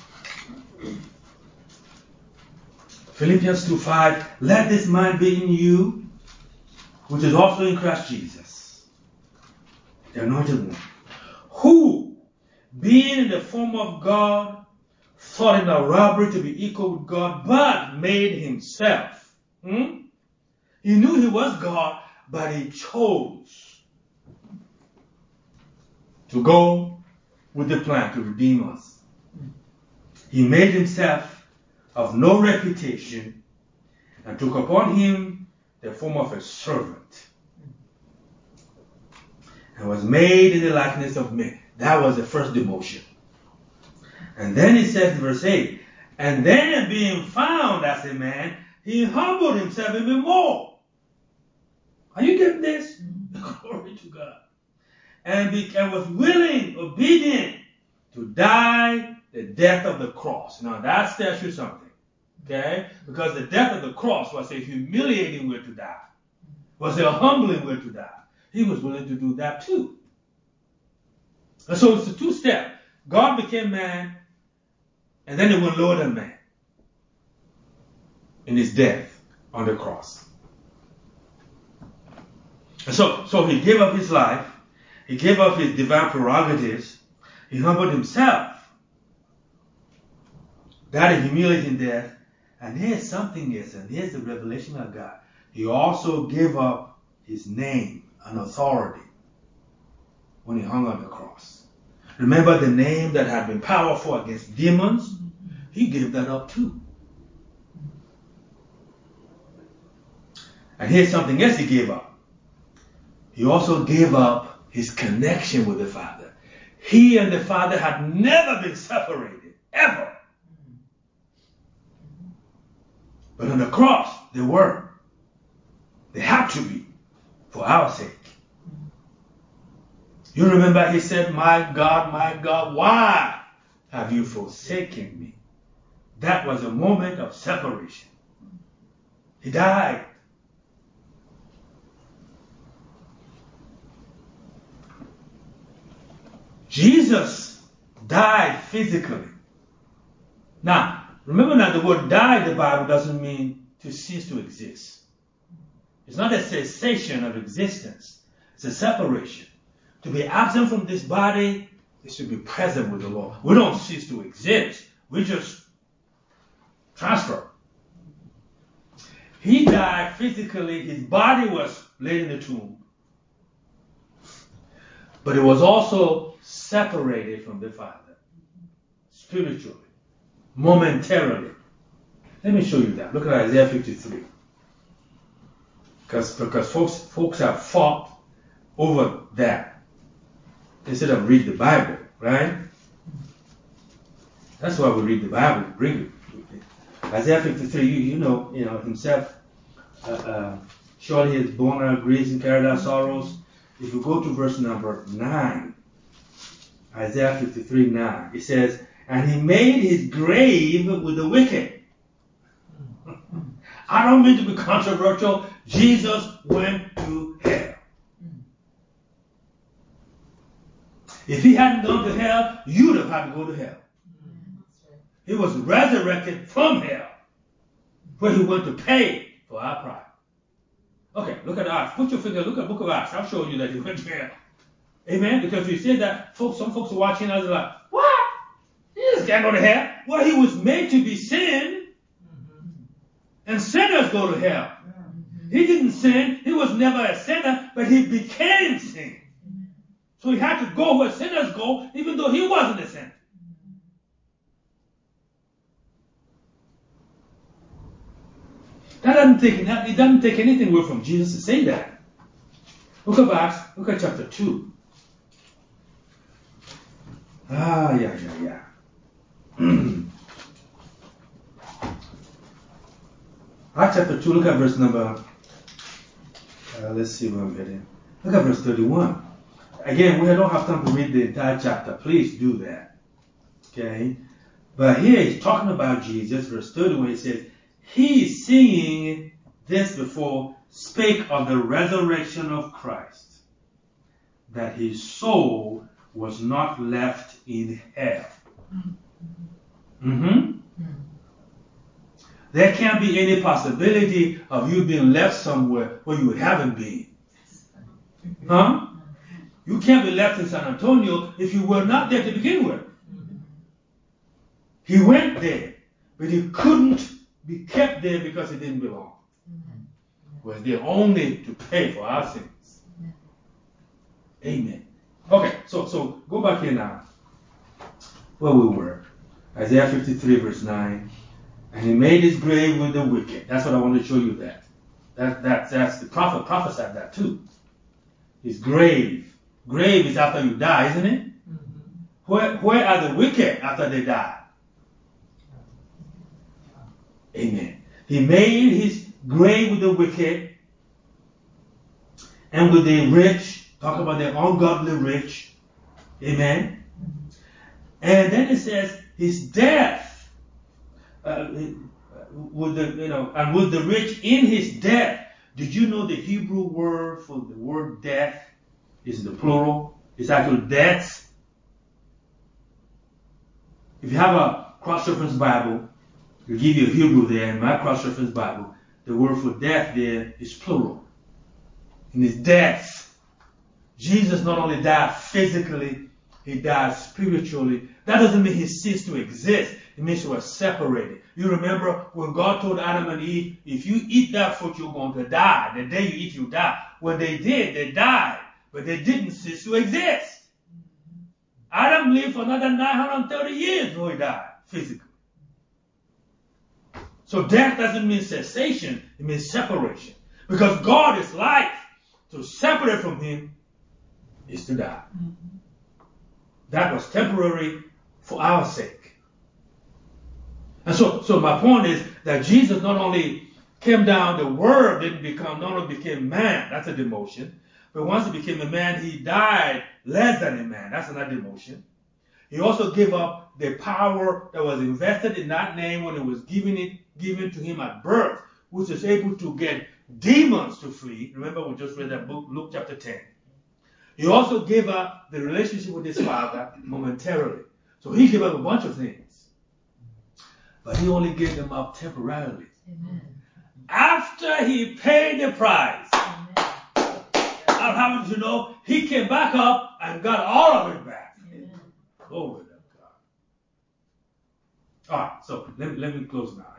Philippians two five, let this mind be in you, which is also in Christ Jesus, the anointed one, who, being in the form of God, thought it not robbery to be equal with God, but made himself. Hmm? He knew he was God, but he chose to go with the plan to redeem us. He made himself of no reputation and took upon him the form of a servant and was made in the likeness of men. That was the first demotion. And then he says in verse eight, and then being found as a man, he humbled himself even more. Are you getting this? Mm-hmm. Glory to God. And, be, and was willing, obedient to die the death of the cross. Now that tells you something. Okay? Because the death of the cross was a humiliating way to die. Was a humbling way to die. He was willing to do that too. And so it's a two-step. God became man, and then he went lower than man in his death on the cross. And so, so he gave up his life. He gave up his divine prerogatives. He humbled himself. Died a humiliating death. And here's something else, and here's the revelation of God. He also gave up his name and authority when he hung on the cross. Remember the name that had been powerful against demons? He gave that up too. And here's something else he gave up. He also gave up his connection with the Father. He and the Father had never been separated, ever. But on the cross, they were. They had to be, for our sake. You remember he said, my God, my God, why have you forsaken me? That was a moment of separation. He died. Jesus died physically. Now, remember now, the word die in the Bible doesn't mean to cease to exist. It's not a cessation of existence. It's a separation. To be absent from this body is to be present with the Lord. We don't cease to exist. We just transfer. He died physically. His body was laid in the tomb. But it was also separated from the Father. Spiritually. Momentarily. Let me show you that. Look at Isaiah fifty-three. Because, because folks, folks have fought over that instead of read the Bible, right? That's why we read the Bible. Bring it. Isaiah fifty-three, you, you know, you know himself. Uh, uh, surely he has borne our griefs and carried our sorrows. If you go to verse number nine, Isaiah fifty-three nine, it says, "And he made his grave with the wicked." I don't mean to be controversial. Jesus went to hell. If he hadn't gone to hell, you'd have had to go to hell. He was resurrected from hell, where he went to pay for our pride. Okay, look at Acts. Put your finger, look at the book of Acts. I'll show you that he went to hell. Amen? Because we say that, folks, some folks are watching us and like, what? Jesus can't go to hell. Well, he was made to be sin. And sinners go to hell. He didn't sin. He was never a sinner, but he became sin. So he had to go where sinners go, even though he wasn't a sinner. That doesn't take, that, it doesn't take anything away from Jesus to say that. Look at Acts, look at chapter two. Ah, yeah, yeah, yeah. Acts chapter two, look at verse number, uh, let's see where I'm getting. Look at verse thirty-one. Again, we don't have time to read the entire chapter. Please do that. Okay? But here he's talking about Jesus, verse thirty-one, he says, "He, seeing this before, spake of the resurrection of Christ, that his soul was not left in hell." Mm-hmm. There can't be any possibility of you being left somewhere where you haven't been. Huh? You can't be left in San Antonio if you were not there to begin with. He went there, but he couldn't be kept there because he didn't belong. He was there only to pay for our sins. Amen. Okay, so so go back here now where we were. Isaiah fifty-three verse nine. "And he made his grave with the wicked." That's what I want to show you that. That, that that's the prophet prophesied that too. His grave. Grave is after you die, isn't it? Mm-hmm. Where, where are the wicked after they die? Amen. He made his grave with the wicked and with the rich. Talk about the ungodly rich. Amen. And then it says his death. Uh, with the, you know, and with the rich in his death. Did you know the Hebrew word for the word death is the plural? It's actually deaths. If you have a cross-reference Bible, you give you a Hebrew there. In my cross-reference Bible, the word for death there is plural. In his death, Jesus not only died physically, he died spiritually. That doesn't mean he ceased to exist. It means he was separated. You remember when God told Adam and Eve, if you eat that fruit, you're going to die. The day you eat, you die. When they did, they died. But they didn't cease to exist. Adam lived for another nine hundred thirty years before he died, physically. So death doesn't mean cessation. It means separation. Because God is life. To separate from him is to die. That was temporary for our sake. And so, so my point is that Jesus not only came down, the Word didn't become, not only became man, that's a demotion, but once he became a man, he died less than a man, that's another demotion. He also gave up the power that was invested in that name when it was given it, given to him at birth, which is able to get demons to flee. Remember, we just read that book, Luke chapter ten. He also gave up the relationship with his father momentarily. So he gave up a bunch of things. But he only gave them up temporarily. Amen. After he paid the price, Amen. I'm happy to know he came back up and got all of it back. Amen. Glory to God. All right, so let, let me close now.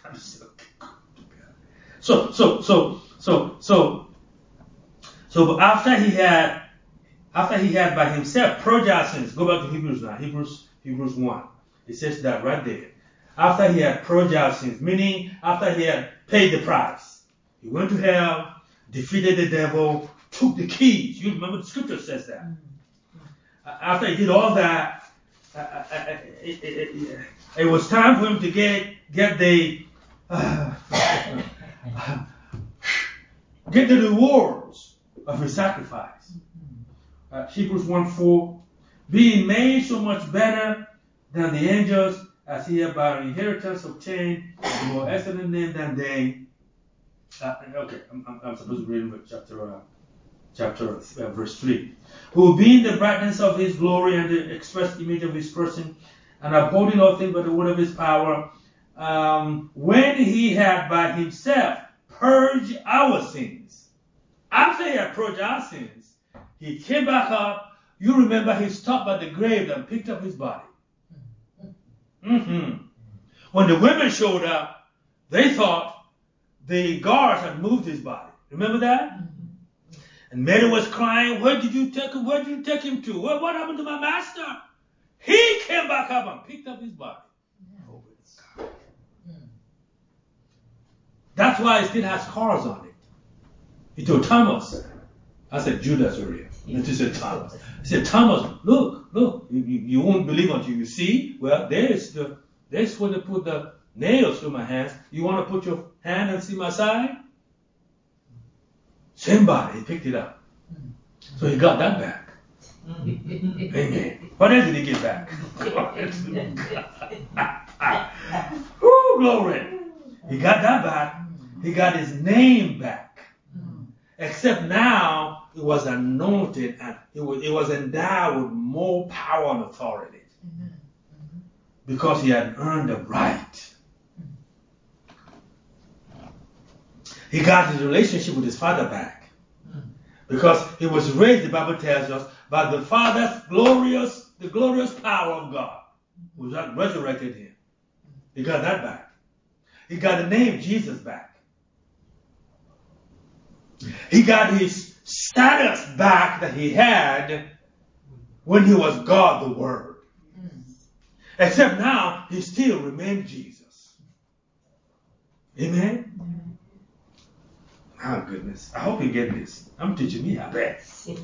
So, so, so, so, so, so after he had, after he had by himself purged our sins, go back to Hebrews now, Hebrews, Hebrews one. It says that right there. After he had purged our sins, meaning after he had paid the price, he went to hell, defeated the devil, took the keys. You remember the scripture says that. Mm-hmm. After he did all that, uh, uh, it, it, it, it was time for him to get get the uh, get the rewards of his sacrifice. Uh, Hebrews one four, being made so much better than the angels, as he had by inheritance obtained a more excellent name than they. Uh, okay, I'm, I'm, I'm supposed to read chapter, uh, chapter uh, verse three. Who being the brightness of his glory and the express image of his person, and upholding all things by the word of his power, um, when he had by himself purged our sins. After he had purged our sins, he came back up. You remember he stopped at the grave and picked up his body. Mm-hmm. When the women showed up, they thought the guards had moved his body. Remember that? Mm-hmm. And Mary was crying, where did you take him? Where did you take him to? What, what happened to my master? He came back up and picked up his body. Yeah. That's why it still has scars on it. He told Thomas, I said Judas earlier. And he said Thomas. He said, Thomas, look, look, you, you, you won't believe until you see. Well, there's the there's where they put the nails through my hands. You want to put your hand and see my side? Same body, he picked it up. So he got that back. Amen. What else did he get back? Woo, glory. He got that back. He got his name back. Except now it was anointed and it was, it was endowed with more power and authority. Mm-hmm. Mm-hmm. Because he had earned the right. Mm-hmm. He got his relationship with his father back. Mm-hmm. Because he was raised, the Bible tells us, by the Father's glorious, the glorious power of God, who resurrected him. He got that back. He got the name Jesus back. He got his status back that he had when he was God the Word. Mm. Except now, he still remained Jesus. Amen? Mm. Oh, goodness. I hope you get this. I'm teaching me, I bet.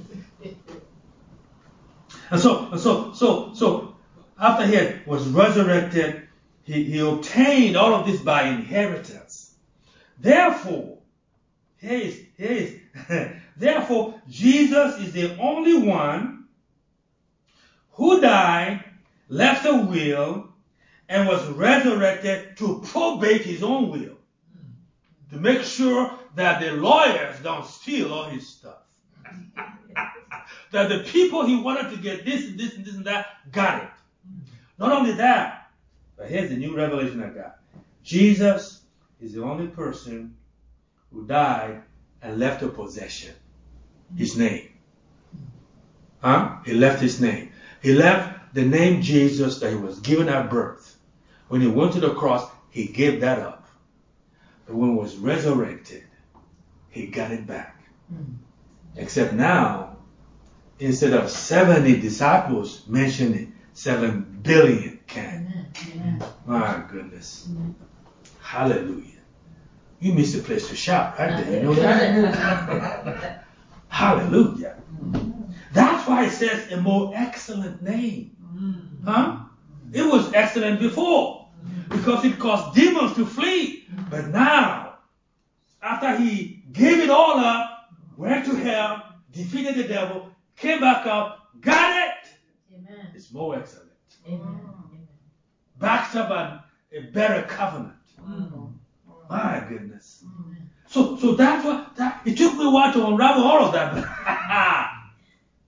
And so, and so, so, so, after he had, was resurrected, he, he obtained all of this by inheritance. Therefore, here is, here is, therefore, Jesus is the only one who died, left a will, and was resurrected to probate his own will. To make sure that the lawyers don't steal all his stuff. That the people he wanted to get this and this and this and that got it. Not only that, but here's the new revelation I got. Jesus is the only person who died and left a possession. His name. Huh? He left his name. He left the name Jesus that he was given at birth. When he went to the cross, he gave that up. But when he was resurrected, he got it back. Mm. Except now, instead of seventy disciples mentioning, seven billion can. Amen. My goodness. Amen. Hallelujah. You missed a place to shout right there. You know that? Hallelujah. That's why it says a more excellent name. Huh? It was excellent before because it caused demons to flee. But now, after he gave it all up, went to hell, defeated the devil, came back up, got it. Amen. It's more excellent. Amen. Backed up on a better covenant. Mm. My goodness. Mm. So, so that's what, that, it took me a while to unravel all of that.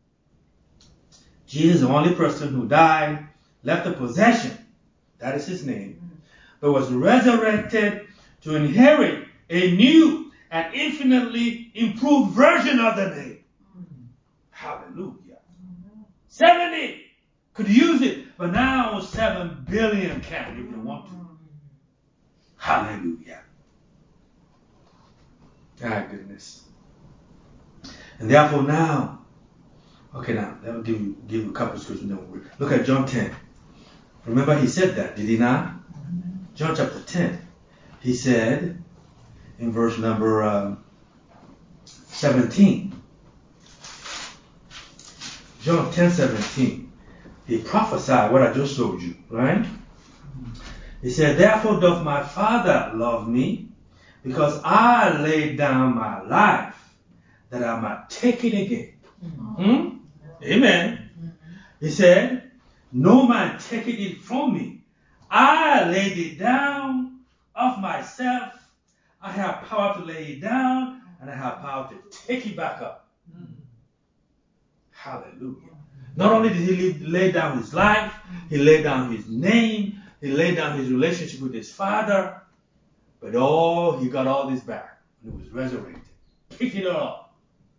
Jesus is the only person who died, left a possession, that is his name, but was resurrected to inherit a new and infinitely improved version of the name. Hallelujah. seventy could use it, but now seven billion can if they want to. Hallelujah. My goodness. And therefore now, okay, now, let me give you, give you a couple of scriptures. Look at John ten. Remember he said that, did he not? John chapter ten. He said, in verse number um, seventeen. John ten seventeen. He prophesied what I just showed you, right? He said, therefore doth my Father love me, because I laid down my life, that I might take it again. Mm-hmm. Amen. He said, no man taketh it from me. I laid it down of myself. I have power to lay it down, and I have power to take it back up. Hallelujah. Not only did he lay down his life, he laid down his name, he laid down his relationship with his Father, but oh, he got all this back when he was resurrected. Pick it up.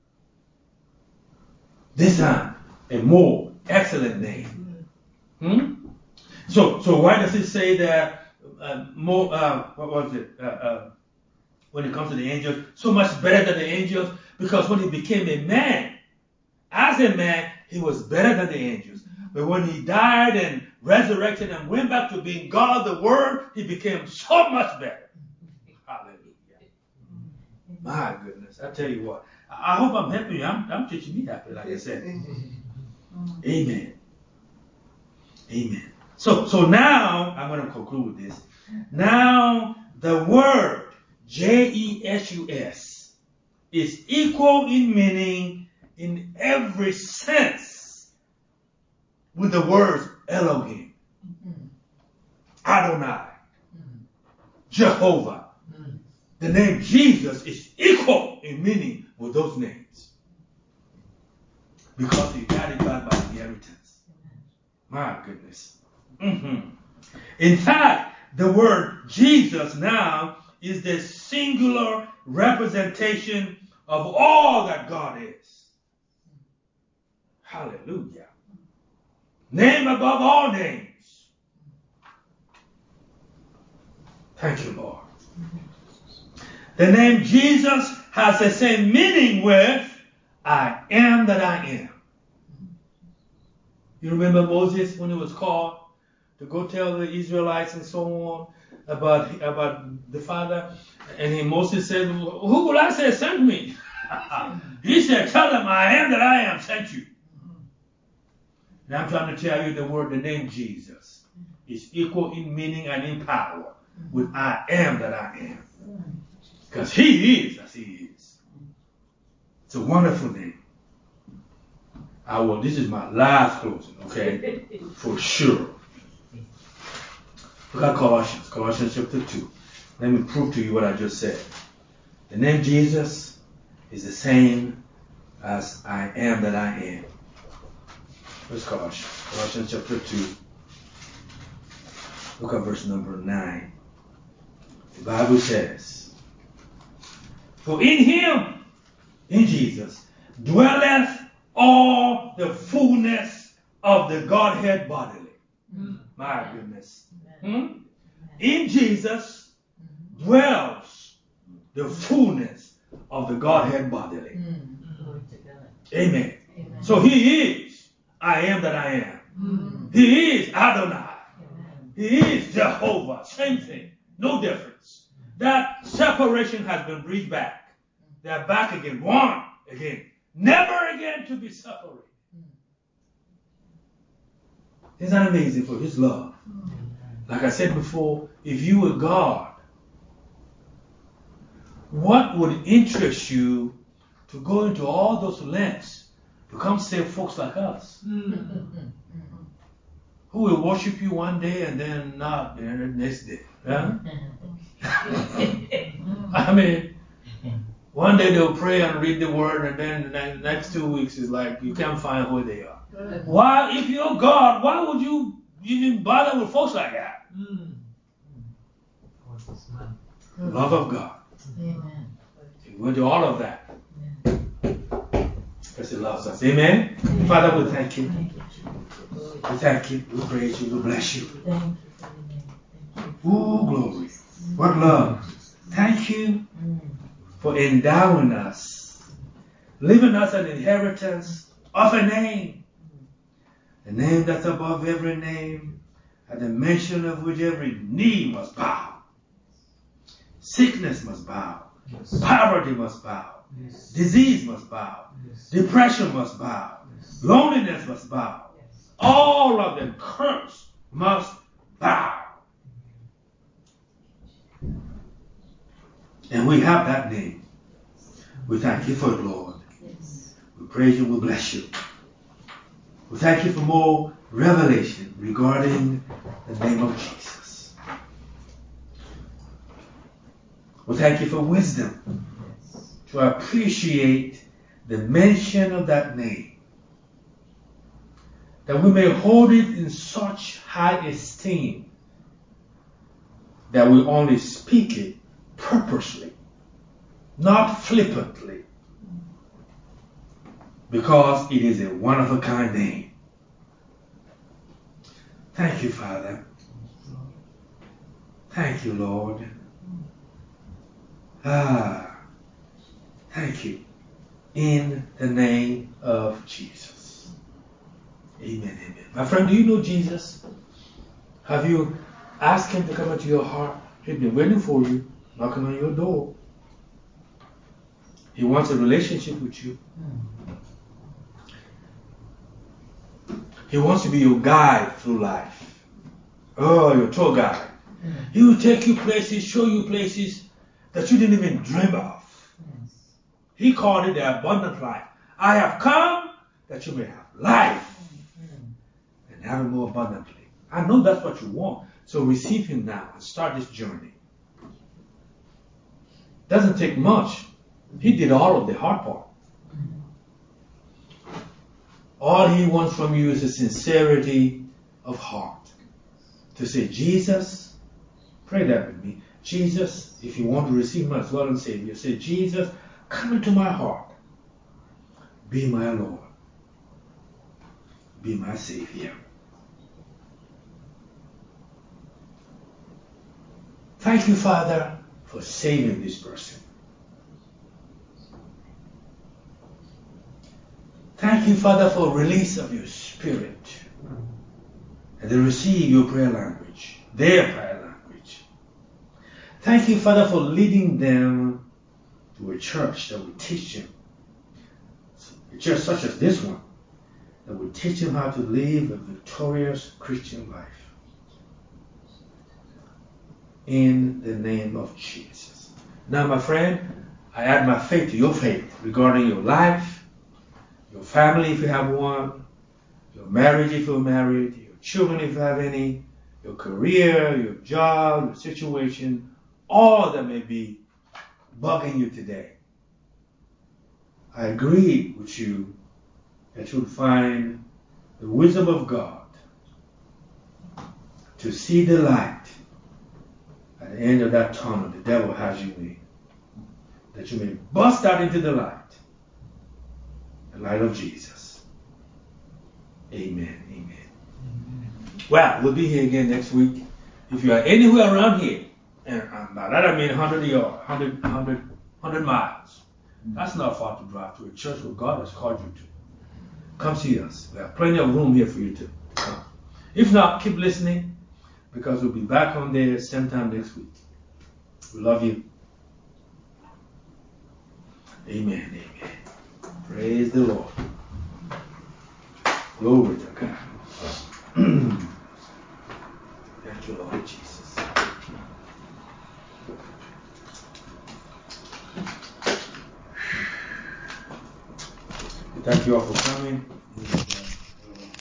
This time, a more excellent name. Hmm? So, so why does it say that uh, more? Uh, what was it? Uh, uh, when it comes to the angels, so much better than the angels, because when he became a man, as a man, he was better than the angels. But when he died and resurrected and went back to being God, the Word, he became so much better. Hallelujah. My goodness, I tell you what. I hope I'm helping you. I'm, I'm teaching me happy, like I said. Amen. Amen. So, so now, I'm going to conclude with this. Now, the word J E S U S is equal in meaning in every sense with the words Elohim, Adonai, Jehovah. The name Jesus is equal in meaning with those names, because he got it back by inheritance. My goodness. Mm-hmm. In fact, the word Jesus now is the singular representation of all that God is. Hallelujah. Name above all names. Thank you, Lord. The name Jesus has the same meaning with I am that I am. You remember Moses when he was called to go tell the Israelites and so on about, about the Father? And he, Moses said, who will I say sent me? He said, tell them I am that I am sent you. And I'm trying to tell you the word, the name Jesus is equal in meaning and in power with I am that I am. Because he is as he is. It's a wonderful name. I will, this is my last closing, okay? For sure. Look at Colossians, Colossians chapter two. Let me prove to you what I just said. The name Jesus is the same as I am that I am. Where's Colossians? Colossians chapter two. Look at verse number nine. The Bible says, for in him, in Jesus, dwelleth all the fullness of the Godhead bodily. Mm. My goodness. Hmm? In Jesus dwells the fullness of the Godhead bodily. Mm. Amen. Amen. So he is I am that I am. Mm. He is Adonai. Amen. He is Jehovah. Same thing. No difference. That separation has been bridged back. They're back again. One again. Never again to be separated. Isn't that amazing for his love? Like I said before, if you were God, what would interest you to go into all those lengths to come save folks like us? Who will worship you one day and then not the next day? Huh? I mean, one day they'll pray and read the word, and then the next two weeks is like you can't find who they are. Why, if you're God, why would you even bother with folks like that? Mm. What is man? Love of God. Amen. He went to all of that. Because He loves us. Amen? Amen. Father, we thank you. Thank you, Jesus. We thank you. We praise you. We bless you. Thank you for your name. Thank you. Ooh, glory. What love. Thank you Mm. for endowing us, leaving us an inheritance of a name. A name that's above every name, at the mention of which every knee must bow. Sickness must bow. Yes. Poverty must bow. Yes. Disease must bow. Yes. Depression must bow. Yes. Loneliness must bow. Yes. All of them curse must bow. And we have that name. We thank you for it, Lord. Yes. We praise you. We bless you. We thank you for more revelation regarding the name of Jesus. We thank you for wisdom to appreciate the mention of that name, that we may hold it in such high esteem that we only speak it purposely, not flippantly, because it is a one-of-a-kind name. Thank you, Father. Thank you, Lord. Ah, thank you. In the name of Jesus. Amen, amen. My friend, do you know Jesus? Have you asked Him to come into your heart? He's been waiting for you, knocking on your door. He wants a relationship with you. He wants to be your guide through life. Oh, your tour guide. He will take you places, show you places that you didn't even dream of. He called it the abundant life. I have come that you may have life and have it more abundantly. I know that's what you want. So receive Him now and start this journey. Doesn't take much. He did all of the hard part. All He wants from you is a sincerity of heart. To say, Jesus, pray that with me. Jesus, if you want to receive Him as Lord and Savior, say, Jesus, come into my heart. Be my Lord. Be my Savior. Thank you, Father, for saving this person. Thank you, Father, for release of your Spirit. And they receive your prayer language, their prayer language. Thank you, Father, for leading them to a church that will teach them, a church such as this one, that will teach them how to live a victorious Christian life. In the name of Jesus. Now, my friend, I add my faith to your faith regarding your life, your family if you have one, your marriage if you're married, your children if you have any, your career, your job, your situation, all that may be bugging you today. I agree with you that you'll find the wisdom of God to see the light at the end of that tunnel the devil has you in, that you may bust out into the light, the light of Jesus. Amen. Amen. Amen. Well, we'll be here again next week. If you are anywhere around here, and by that I mean one hundred yards, one hundred, one hundred, one hundred miles, that's not far to drive to a church where God has called you to. Come see us. We have plenty of room here for you to come. If not, keep listening, because we'll be back on there same time next week. We love you. Amen. Amen. Praise the Lord. Glory to God. Thank you, Lord Jesus. Thank you all for coming.